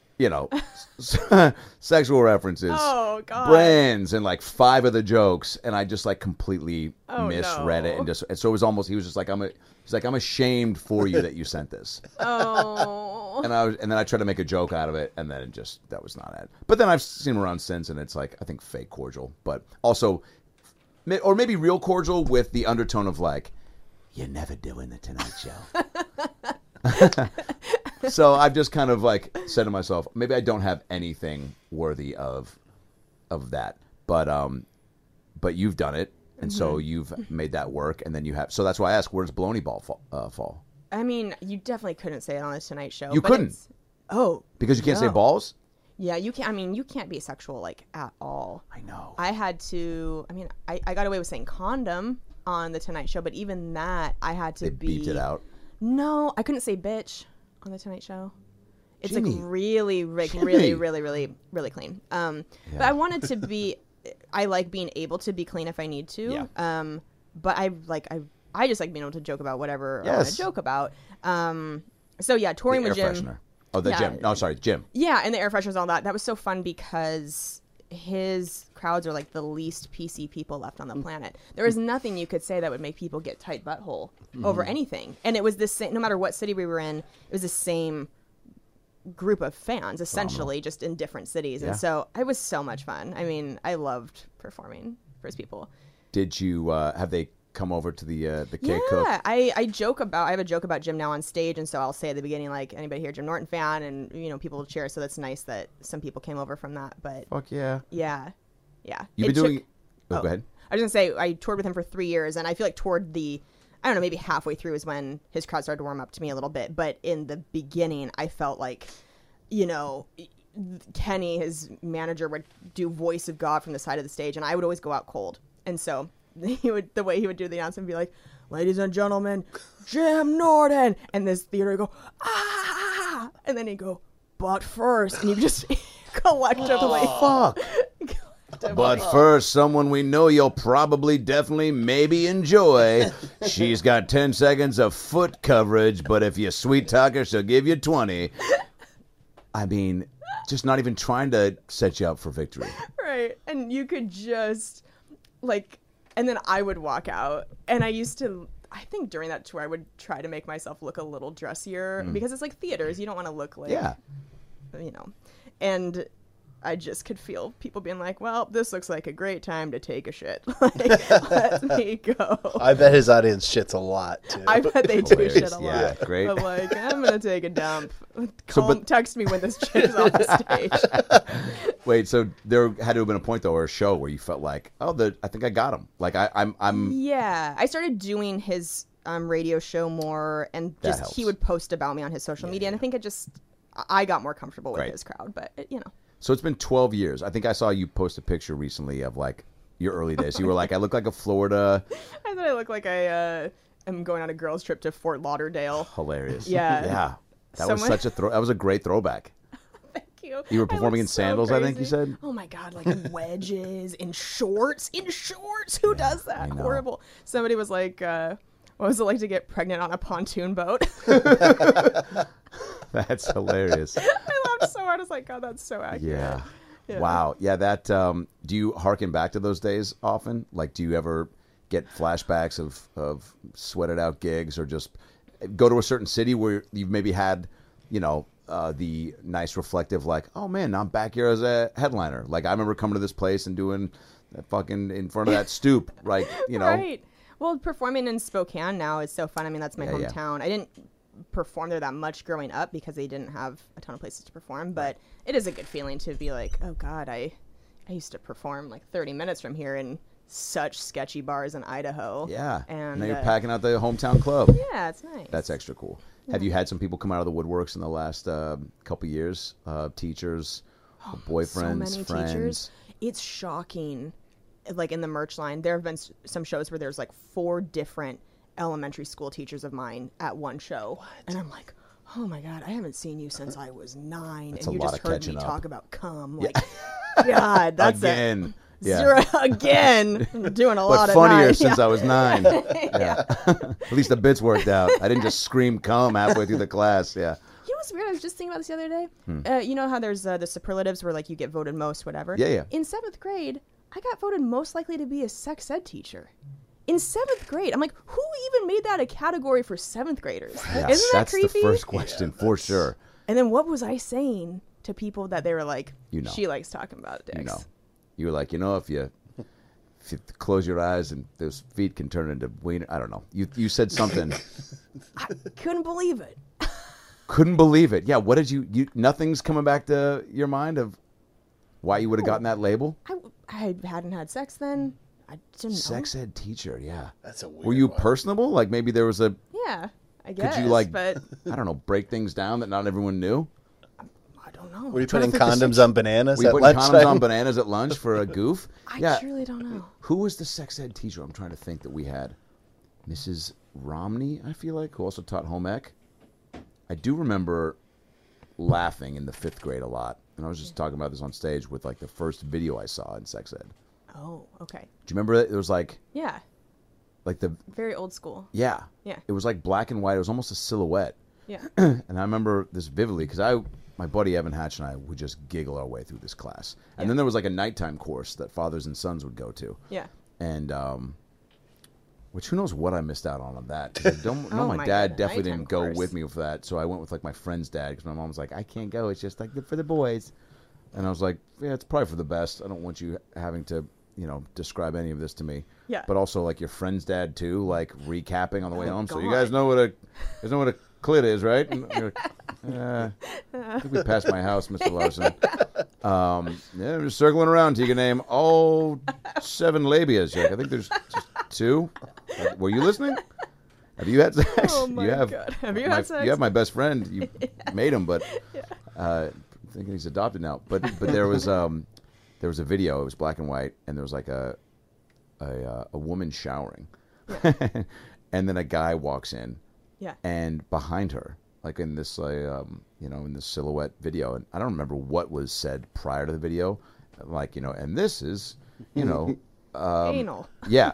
Sexual references, Oh, God. brands, and like 5 of the jokes, and I just like completely misread no. it, and so it was almost he was just like I'm ashamed for you that you sent this, Oh. and then I tried to make a joke out of it, and then that was not it. But then I've seen him around since, and it's like I think fake cordial, but also, or maybe real cordial with the undertone of like, you're never doing the Tonight Show. So I've just kind of like said to myself, maybe I don't have anything worthy of that, but you've done it, and so you've made that work, and then you have. So that's why I ask, where does Baloney Ball fall? I mean, you definitely couldn't say it on the Tonight Show. You but couldn't? it's- Oh. Because you can't say no. balls. Yeah, you can't. I mean, you can't be sexual like at all. I know. I had to. I mean, I got away with saying condom on the Tonight Show, but even that, I had to They be. beeped it out. No, I couldn't say bitch on the Tonight Show. It's Jimmy. like really, Jimmy. really clean. But I wanted to be. I like being able to be clean if I need to. Yeah. But I just like being able to joke about whatever I want Yes. to joke about. So yeah, touring The with air Jim. freshener. Oh, the Yeah. Jim. No, sorry, Jim. Yeah, and the air fresheners and all that. That was so fun because his crowds are like the least PC people left on the planet. There was nothing you could say that would make people get tight butthole over anything. And it was the same, no matter what city we were in, it was the same group of fans, essentially, just in different cities. Yeah. And so it was so much fun. I mean, I loved performing for his people. Did you have they come over to the K Yeah, Cook? I joke about. I have a joke about Jim now on stage, and so I'll say at the beginning, like, anybody here Jim Norton fan, and people will cheer. So that's nice that some people came over from that. But Fuck yeah. yeah. You've been doing. Go ahead. I was gonna say I toured with him for 3 years, and I feel like toward the, I don't know, maybe halfway through is when his crowd started to warm up to me a little bit. But in the beginning, I felt like, Kenny, his manager, would do Voice of God from the side of the stage, and I would always go out cold. And so the way he would do the announcement would be like, "Ladies and gentlemen, Jim Norton," and this theater would go, "Ah," and then he'd go, "But first," and you just collectively, Fuck. But first, someone we know you'll probably, definitely, maybe enjoy. She's got 10 seconds of foot coverage, but if you sweet talk her, she'll give you 20. I mean, just not even trying to set you up for victory. right? And you could just and then I would walk out, and I think during that tour I would try to make myself look a little dressier because it's like theaters, you don't want to look like, and I just could feel people being like, well, this looks like a great time to take a shit. Let me go. I bet his audience shits a lot, too. I bet they do shit a lot. Yeah, great. But I'm going to take a dump. Text me when this chick is on the stage. Wait, so there had to have been a point, though, or a show where you felt like, I think I got him. Like, I'm Yeah. I started doing his radio show more, and That just he would post about me on his social media, and I think I got more comfortable with Right. his crowd, but So it's been 12 years. I think I saw you post a picture recently of like your early days. You were like, I look like a Florida. I thought I look like I am going on a girls' trip to Fort Lauderdale. Hilarious. Yeah. Yeah. That was Someone- such a that was a great throwback. Thank you. You were I performing look in so sandals, I think you crazy. said? Oh my God, like in wedges, in shorts. Who does that? I know. Horrible. Somebody was like, what was it like to get pregnant on a pontoon boat? That's hilarious. I laughed so hard. I was like, God, that's so accurate. Yeah. Yeah. Wow. Yeah, that do you harken back to those days often? Like, do you ever get flashbacks of sweated out gigs, or just go to a certain city where you've maybe had, the nice reflective, like, oh man, I'm back here as a headliner. Like, I remember coming to this place and doing that fucking in front of that stoop, right? Right. Well, performing in Spokane now is so fun. I mean, that's my Yeah, yeah. hometown. I didn't perform there that much growing up because they didn't have a ton of places to perform, but it is a good feeling to be like, oh God, I used to perform like 30 minutes from here in such sketchy bars in Idaho. Yeah. And now you're packing out the hometown club. Yeah, it's nice. That's extra cool. Have you had some people come out of the woodworks in the last couple years? Teachers, boyfriends, so many friends. teachers. It's shocking. Like in the merch line, there have been some shows where there's like 4 different elementary school teachers of mine at one show. And I'm like, oh my God, I haven't seen you since I was 9. That's and a you lot just of heard me catching up. talk about cum. Like, God, that's Again. Yeah. Zero again. I'm doing a lot But of funnier 9. since Yeah. I was 9. Yeah. At least the bits worked out. I didn't just scream cum halfway through the class. Yeah. You know what's weird? I was just thinking about this the other day. You know how there's the superlatives where like you get voted most, whatever. Yeah, yeah. In 7th grade, I got voted most likely to be a sex ed teacher. In 7th grade, I'm like, who even made that a category for 7th graders? Yeah, Isn't that that's creepy? the first question for sure. And then what was I saying to people that they were like, You know. she likes talking about dicks? You know, you were like, if you close your eyes and those feet can turn into wiener. I don't know. You said something. I couldn't believe it. Couldn't believe it. Yeah. What did you? Nothing's coming back to your mind of why you would have gotten that label. I hadn't had sex then. I didn't know. Sex ed teacher. Yeah. That's a weird Were you one. personable? Like maybe there was a. Yeah, I guess. Could you like? But I don't know. Break things down that not everyone knew. I don't know. Were you trying to putting think of condoms on bananas Were you at putting lunchtime? condoms on bananas at lunch for a goof? I truly don't know. Who was the sex ed teacher? I'm trying to think that we had. Mrs. Romney, I feel like, who also taught home ec. I do remember laughing in the 5th grade a lot. And I was just talking about this on stage with like the first video I saw in sex ed. Oh, okay. Do you remember it? It was like Yeah, the very old school. yeah. Yeah. It was like black and white. It was almost a silhouette. Yeah. And I remember this vividly because my buddy Evan Hatch and I would just giggle our way through this class. And then there was like a nighttime course that fathers and sons would go to. Yeah. And which who knows what I missed out on that. 'Cause I don't know. Oh My my dad God, definitely nighttime didn't go course. with me for that. So I went with like my friend's dad because my mom was like, I can't go. It's just like for the boys. And I was like, yeah, it's probably for the best. I don't want you having to, describe any of this to me. Yeah. But also like your friend's dad too, like recapping on the way Oh, home. So you God. guys know what a clit is, right? And you're like, I think we passed my house, Mr. Larson. Yeah, I'm just circling around till you can name all 7 labias. You're like, I think there's just 2. Like, were you listening? Have you had sex? Oh my you have. God. Have you had sex? You have my best friend. You made him, but thinking he's adopted now. But there was a video. It was black and white, and there was like a woman showering, and then a guy walks in. Yeah. And behind her, like in this, in this silhouette video, and I don't remember what was said prior to the video, like, and this is, Anal. yeah.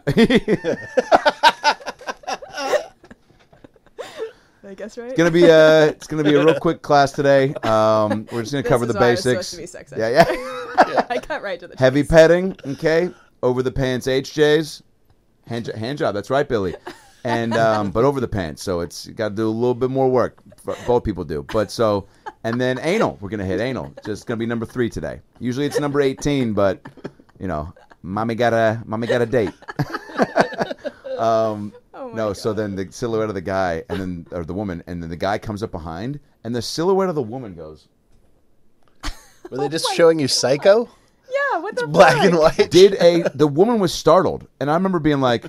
I guess right. It's gonna be a real quick class today. We're just gonna cover the why I was basics. supposed to be sex Yeah, ed. yeah. I cut right to the Heavy chase. petting, okay. Over the pants, HJs, hand job. That's right, Billy. And but over the pants, so it's got to do a little bit more work. Both people do, and then anal. We're gonna hit anal. Just gonna be number 3 today. Usually it's number 18, but mommy got a date. No, so then the silhouette of the guy or the woman, and then the guy comes up behind, and the silhouette of the woman goes. Were they just showing you Psycho? Yeah, what the Black fuck? and white. The woman was startled, and I remember being like,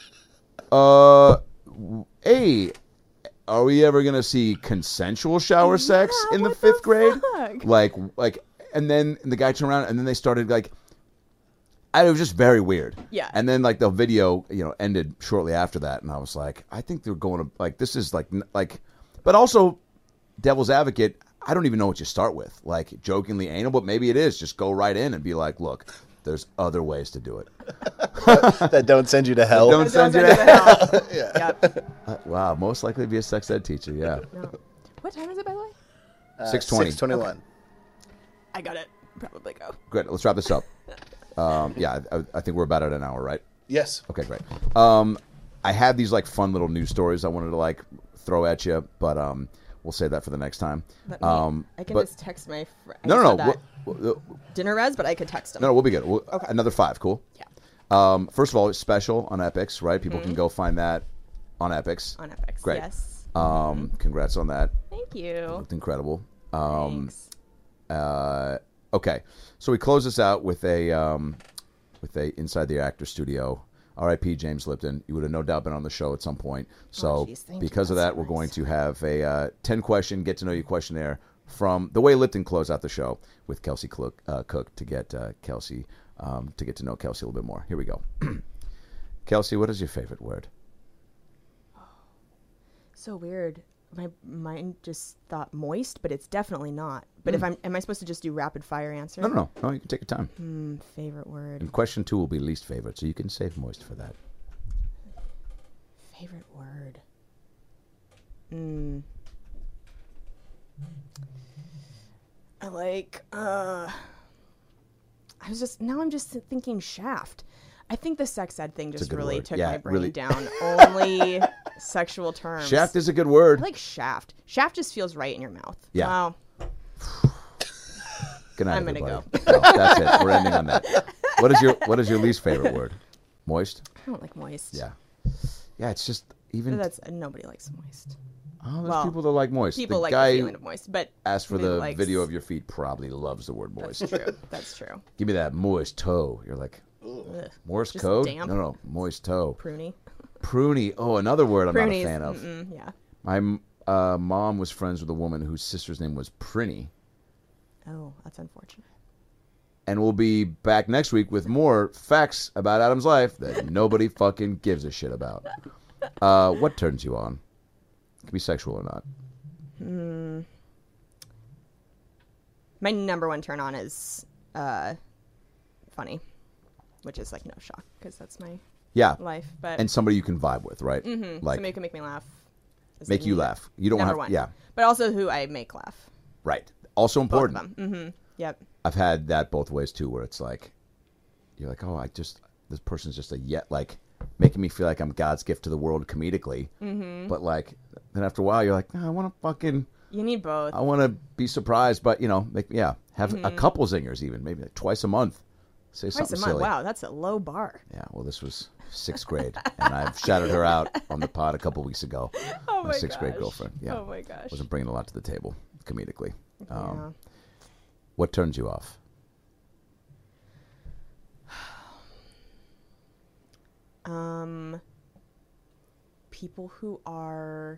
hey, are we ever gonna see consensual shower sex in the what 5th the grade? fuck? Like, and then the guy turned around, and then they started like. It was just very weird. Yeah. And then like the video, ended shortly after that, and I was like, I think they're going to like this is like, but also, devil's advocate. I don't even know what you start with. Like jokingly anal, but maybe it is just go right in and be like, look, there's other ways to do it. That don't send you to hell. Don't send you Don't to send you to hell. Yep. Wow, most likely to be a sex ed teacher. Yeah. No. What time is it, by the way? 6:20. 6:21. I got it. Probably go. Good. Let's wrap this up. Yeah, I think we're about at an hour, right? Yes. Okay, great. I had these like fun little news stories I wanted to like throw at you, but we'll save that for the next time. I can just text my friend. No. Dinner res, but I could text him. No, we'll be good. Okay. Another 5, cool. Yeah. First of all, it's special on Epix, right? People can go find that on Epix. On Epix. Great. Yes. Congrats on that. Thank you. Looked incredible. Thanks. Okay, so we close this out with a Inside the Actor Studio. R.I.P. James Lipton. You would have no doubt been on the show at some point. So thank you. because of That's that, so we're nice. going to have a 10-question get to know you questionnaire from the way Lipton closed out the show with Kelsey Cook to get Kelsey to get to know Kelsey a little bit more. Here we go. Kelsey, what is your favorite word? So weird. My mind just thought moist, but it's definitely not. But am I supposed to just do rapid fire answer? No, you can take your time. Favorite word. And question 2 will be least favorite, so you can save moist for that. Favorite word. I like. I'm just thinking Shaft. I think the sex ed thing just really word. took Yeah, my brain really. down. Only sexual terms. Shaft is a good word. I like shaft. Shaft just feels right in your mouth. Yeah. Wow. Good night, I'm gonna everybody. No, that's it. We're ending on that. What is your least favorite word? Moist? I don't like moist. Yeah. Yeah, it's just even. That's nobody likes moist. Oh, there's well, people that like moist. People the like guy the feeling of moist, but asked for nobody the likes- video of your feet probably loves the word moist. That's true. That's true. Give me that moist toe. You're like, Ugh. Morse Just code? damp. No, moist toe. Pruny. Pruny. Oh, another word I'm Pruny's, not a fan of. yeah. My mom was friends with a woman whose sister's name was Prinny. Oh, that's unfortunate. And we'll be back next week with more facts about Adam's life that nobody fucking gives a shit about. What turns you on? It can be sexual or not. My number one turn on is funny, which is like no shock because that's my life. But And somebody you can vibe with, right? Like somebody who can make me laugh. is make like you laugh. You don't number have one. yeah. But also who I make laugh. Right. Also Both important. of them. Yep. I've had that both ways too, where it's like, you're like, oh, this person's just like making me feel like I'm God's gift to the world comedically. But like, then after a while, you're like, no, I want to You need both. I want to be surprised, but have a couple zingers even, maybe like twice a month. Say Twice something a month. silly. Wow, that's a low bar. Yeah, well, this was 6th grade, and I've shouted her out on the pod a couple weeks ago. Oh my 6th grade gosh. girlfriend. Yeah. Oh my gosh. Wasn't bringing a lot to the table comedically. Yeah. What turns you off? People who are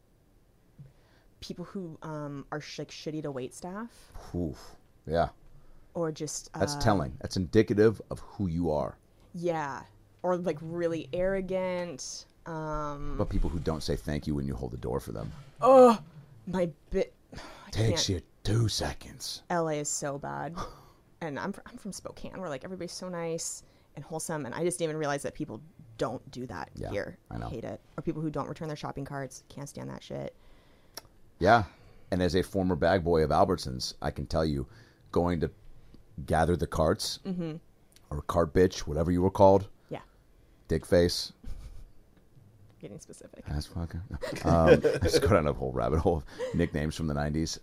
like shitty to wait staff, Oof. Yeah. or just That's telling. That's indicative of who you are. yeah, or like really arrogant. But people who don't say thank you when you hold the door for them. Oh, my bit. Takes you 2 seconds. LA is so bad, and I'm from Spokane, where like everybody's so nice and wholesome, and I just didn't even realize that people don't do that here. I know. Hate it. Or people who don't return their shopping carts. Can't stand that shit. Yeah. And as a former bag boy of Albertsons, I can tell you, going to gather the carts, or cart bitch, whatever you were called, Yeah, dick face. getting specific. That's fucking. Let's go down a whole rabbit hole of nicknames from the 90s.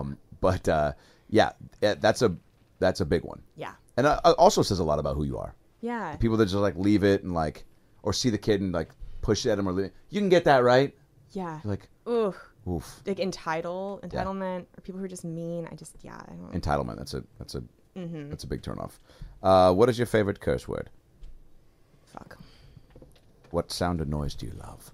That's a big one. Yeah, And it also says a lot about who you are. yeah. People that just like leave it and like, or see the kid and like push at him or leave it. You can get that, right? Yeah. You're like, Ugh. oof. Like entitlement, or people who are just mean. I don't. Entitlement. That's a big turnoff. What is your favorite curse word? Fuck. What sound or noise do you love?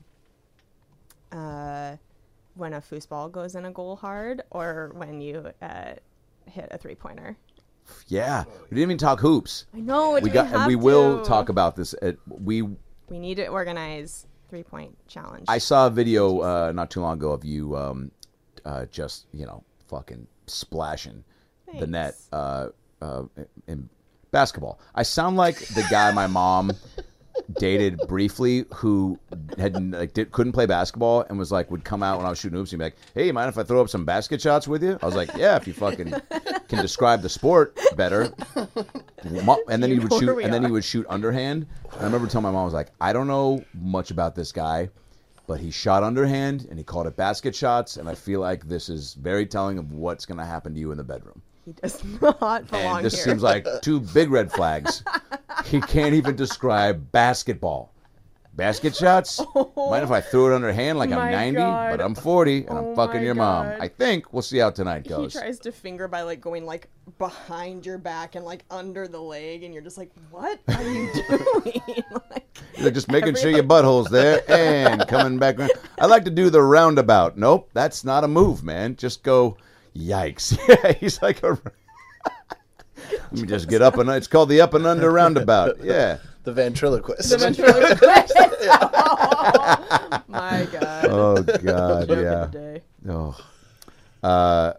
When a foosball goes in a goal hard, or when you hit a 3-pointer. Yeah, we didn't even talk hoops. I know. We will talk about this. We need to organize 3-point challenge. I saw a video not too long ago of you just fucking splashing the net in basketball. I sound like the guy my mom dated briefly who had couldn't play basketball and was like would come out when I was shooting hoops and be like, "Hey, mind if I throw up some basket shots with you?" I was like, "Yeah, if you fucking can describe the sport better." And then he would shoot, and then he would shoot underhand. And I remember telling my mom, I was like, "I don't know much about this guy, but he shot underhand and he called it basket shots, and I feel like this is very telling of what's going to happen to you in the bedroom." He does not belong And this here. seems like 2 big red flags. He can't even describe basketball. Basket shots? Mind if I threw it underhand like I'm My 90, God. but I'm 40 and I'm Oh fucking my your mom? God. I think we'll see how tonight He goes. tries to finger by like going like behind your back and like under the leg, and you're just like, what are you doing? You're just making sure your butthole's there and coming back. I like to do the roundabout. Nope, that's not a move, man. Just go, yikes. Yeah, he's like a... Let me just get up and... It's called the up and under roundabout. Yeah. The ventriloquist. The ventriloquist. Oh, my God. Oh God, Joke yeah. of the day. Oh.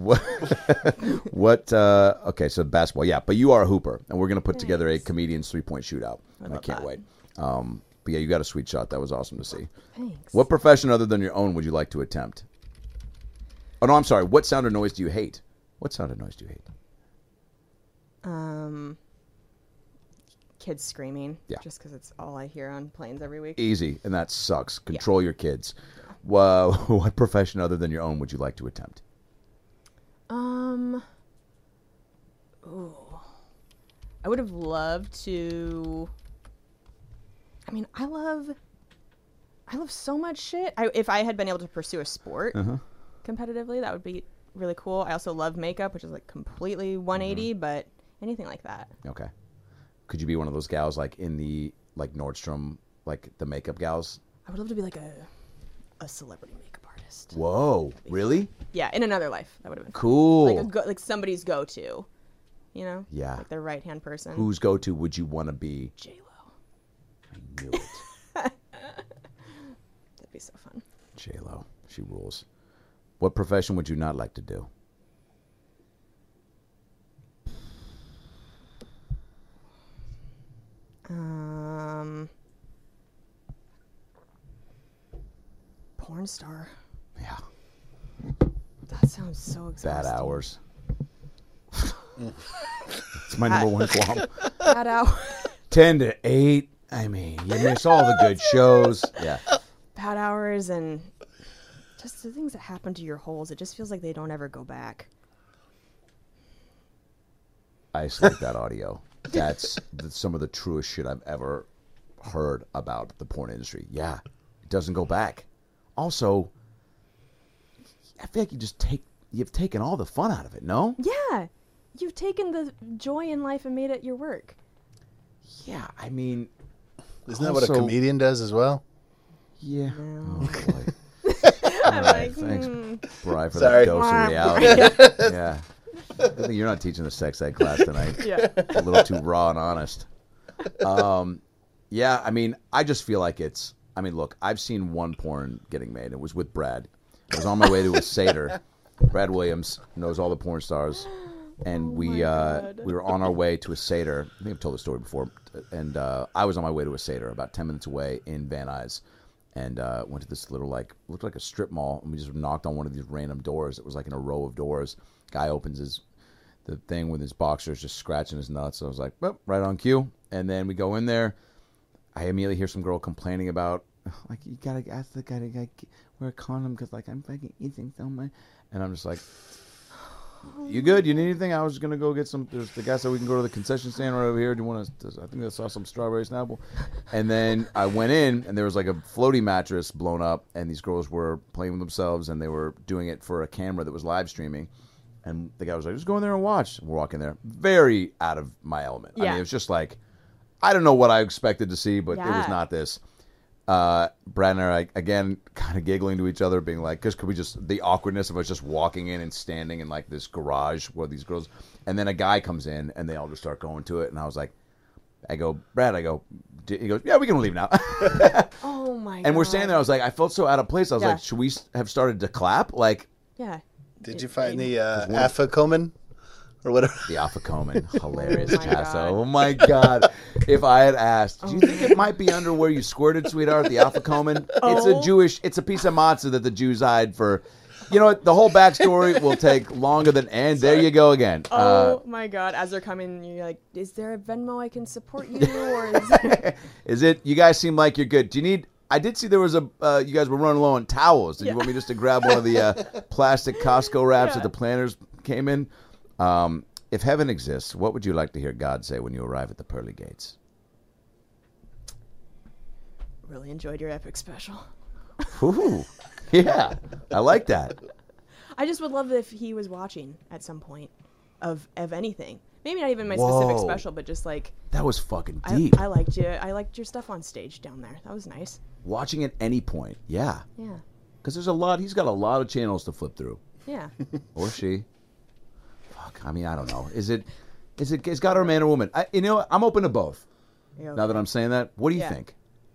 What? Okay, so basketball, yeah. But you are a hooper, and we're gonna put together a comedian's 3-point shootout, and I can't wait. But yeah, you got a sweet shot. That was awesome to see. Thanks. What profession other than your own would you like to attempt? Oh no, I'm sorry. What sound or noise do you hate? What sound or noise do you hate? Kids screaming. Yeah. Just because it's all I hear on planes every week. Easy, and that sucks. Control your kids. What profession other than your own would you like to attempt? I would have loved to. I mean, I love so much shit. If I had been able to pursue a sport competitively, that would be really cool. I also love makeup, which is like completely 180, but anything like that. Okay. Could you be one of those gals like in the like Nordstrom, like the makeup gals? I would love to be like a celebrity makeup artist. Whoa, really? Yeah, in another life, that would have been Cool. like somebody's go-to, you know? Yeah. Like their right-hand person. Whose go-to would you want to be? J-Lo. I knew it. That'd be so fun. J-Lo, she rules. What profession would you not like to do? Porn star. Yeah. That sounds so exhausting. Bad hours. It's my number one qualm. Bad hours. 10 to 8. I mean, you miss all the good shows. Yeah. Bad hours and just the things that happen to your holes. It just feels like they don't ever go back. Isolate that audio. That's some of the truest shit I've ever heard about the porn industry. Yeah. It doesn't go back. Also, I feel like you've taken all the fun out of it, no? Yeah. You've taken the joy in life and made it your work. Yeah, I mean... Isn't that what a comedian does as well? Yeah. No. Oh, boy. All right, thanks, Bri, for that dose of reality. Yeah. I think you're not teaching a sex ed class tonight. Yeah. A little too raw and honest. Yeah, I mean, I just feel like it's... I mean, look, I've seen one porn getting made. It was with Brad. I was on my way to a Seder. Brad Williams knows all the porn stars. And we were on our way to a Seder. I think I've told the story before. And I was on my way to a Seder about 10 minutes away in Van Nuys. And went to this little, like, looked like a strip mall. And we just knocked on one of these random doors. It was like in a row of doors. Guy opens the thing with his boxers just scratching his nuts. So I was like, well, right on cue. And then we go in there. I immediately hear some girl complaining about, like, you gotta ask the guy to wear a condom because, like, I'm fucking eating so much. And I'm just like, you good? You need anything? I was just gonna go get some. There's the guy said we can go to the concession stand right over here. Do you want to? I think I saw some strawberry Snapple. And then I went in, and there was like a floaty mattress blown up, and these girls were playing with themselves, and they were doing it for a camera that was live streaming. And the guy was like, just go in there and watch. And we're walking there, very out of my element. Yeah. I mean, it was just like, I don't know what I expected to see, but it was not this. Brad and I, again, kind of giggling to each other, being like, because could we just, the awkwardness of us just walking in and standing in like this garage where these girls, and then a guy comes in and they all just start going to it. And I was like, Brad, he goes, yeah, we can leave now. Oh my God. And we're standing there. I was like, I felt so out of place. I was like, should we have started to clap? Like, yeah. Did you find the Afikoman? Or whatever. The Afikoman. Hilarious, Oh my Tasso. God. Oh my God. If I had asked, do you think it might be under where you squirted, sweetheart, the Afikoman? It's a piece of matzah that the Jews hide for. You know what? The whole backstory will take longer than, and there you go again. Oh my God. As they're coming, you're like, is there a Venmo I can support you? Or is it, you guys seem like you're good. Do you need, I did see there was you guys were running low on towels. Did you want me just to grab one of the plastic Costco wraps that the planners came in? If heaven exists, what would you like to hear God say when you arrive at the pearly gates? Really enjoyed your epic special. Ooh, yeah, I like that. I just would love if he was watching at some point of anything. Maybe not even my specific special, but just like that was fucking deep. I liked you. I liked your stuff on stage down there. That was nice. Watching at any point, yeah. Yeah. Because there's a lot. He's got a lot of channels to flip through. Yeah. Or she. Fuck. I mean, I don't know. Is God or man or woman? You know, I'm open to both. Yeah, Now that I'm saying that, what do you Yeah. think?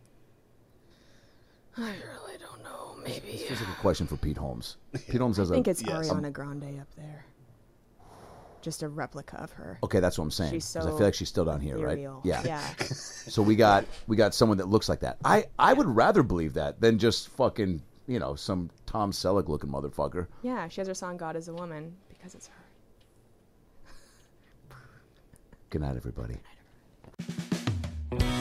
I really don't know. Maybe. This is a question for Pete Holmes. Pete Holmes has I think it's yes. Ariana Grande up there. Just a replica of her. Okay, that's what I'm saying. She's 'Cause I so feel like she's still down here, ethereal. right? Yeah. Yeah. So we got someone that looks like that. I would rather believe that than just fucking, some Tom Selleck looking motherfucker. Yeah, she has her song God is a Woman because it's her. Good night, everybody.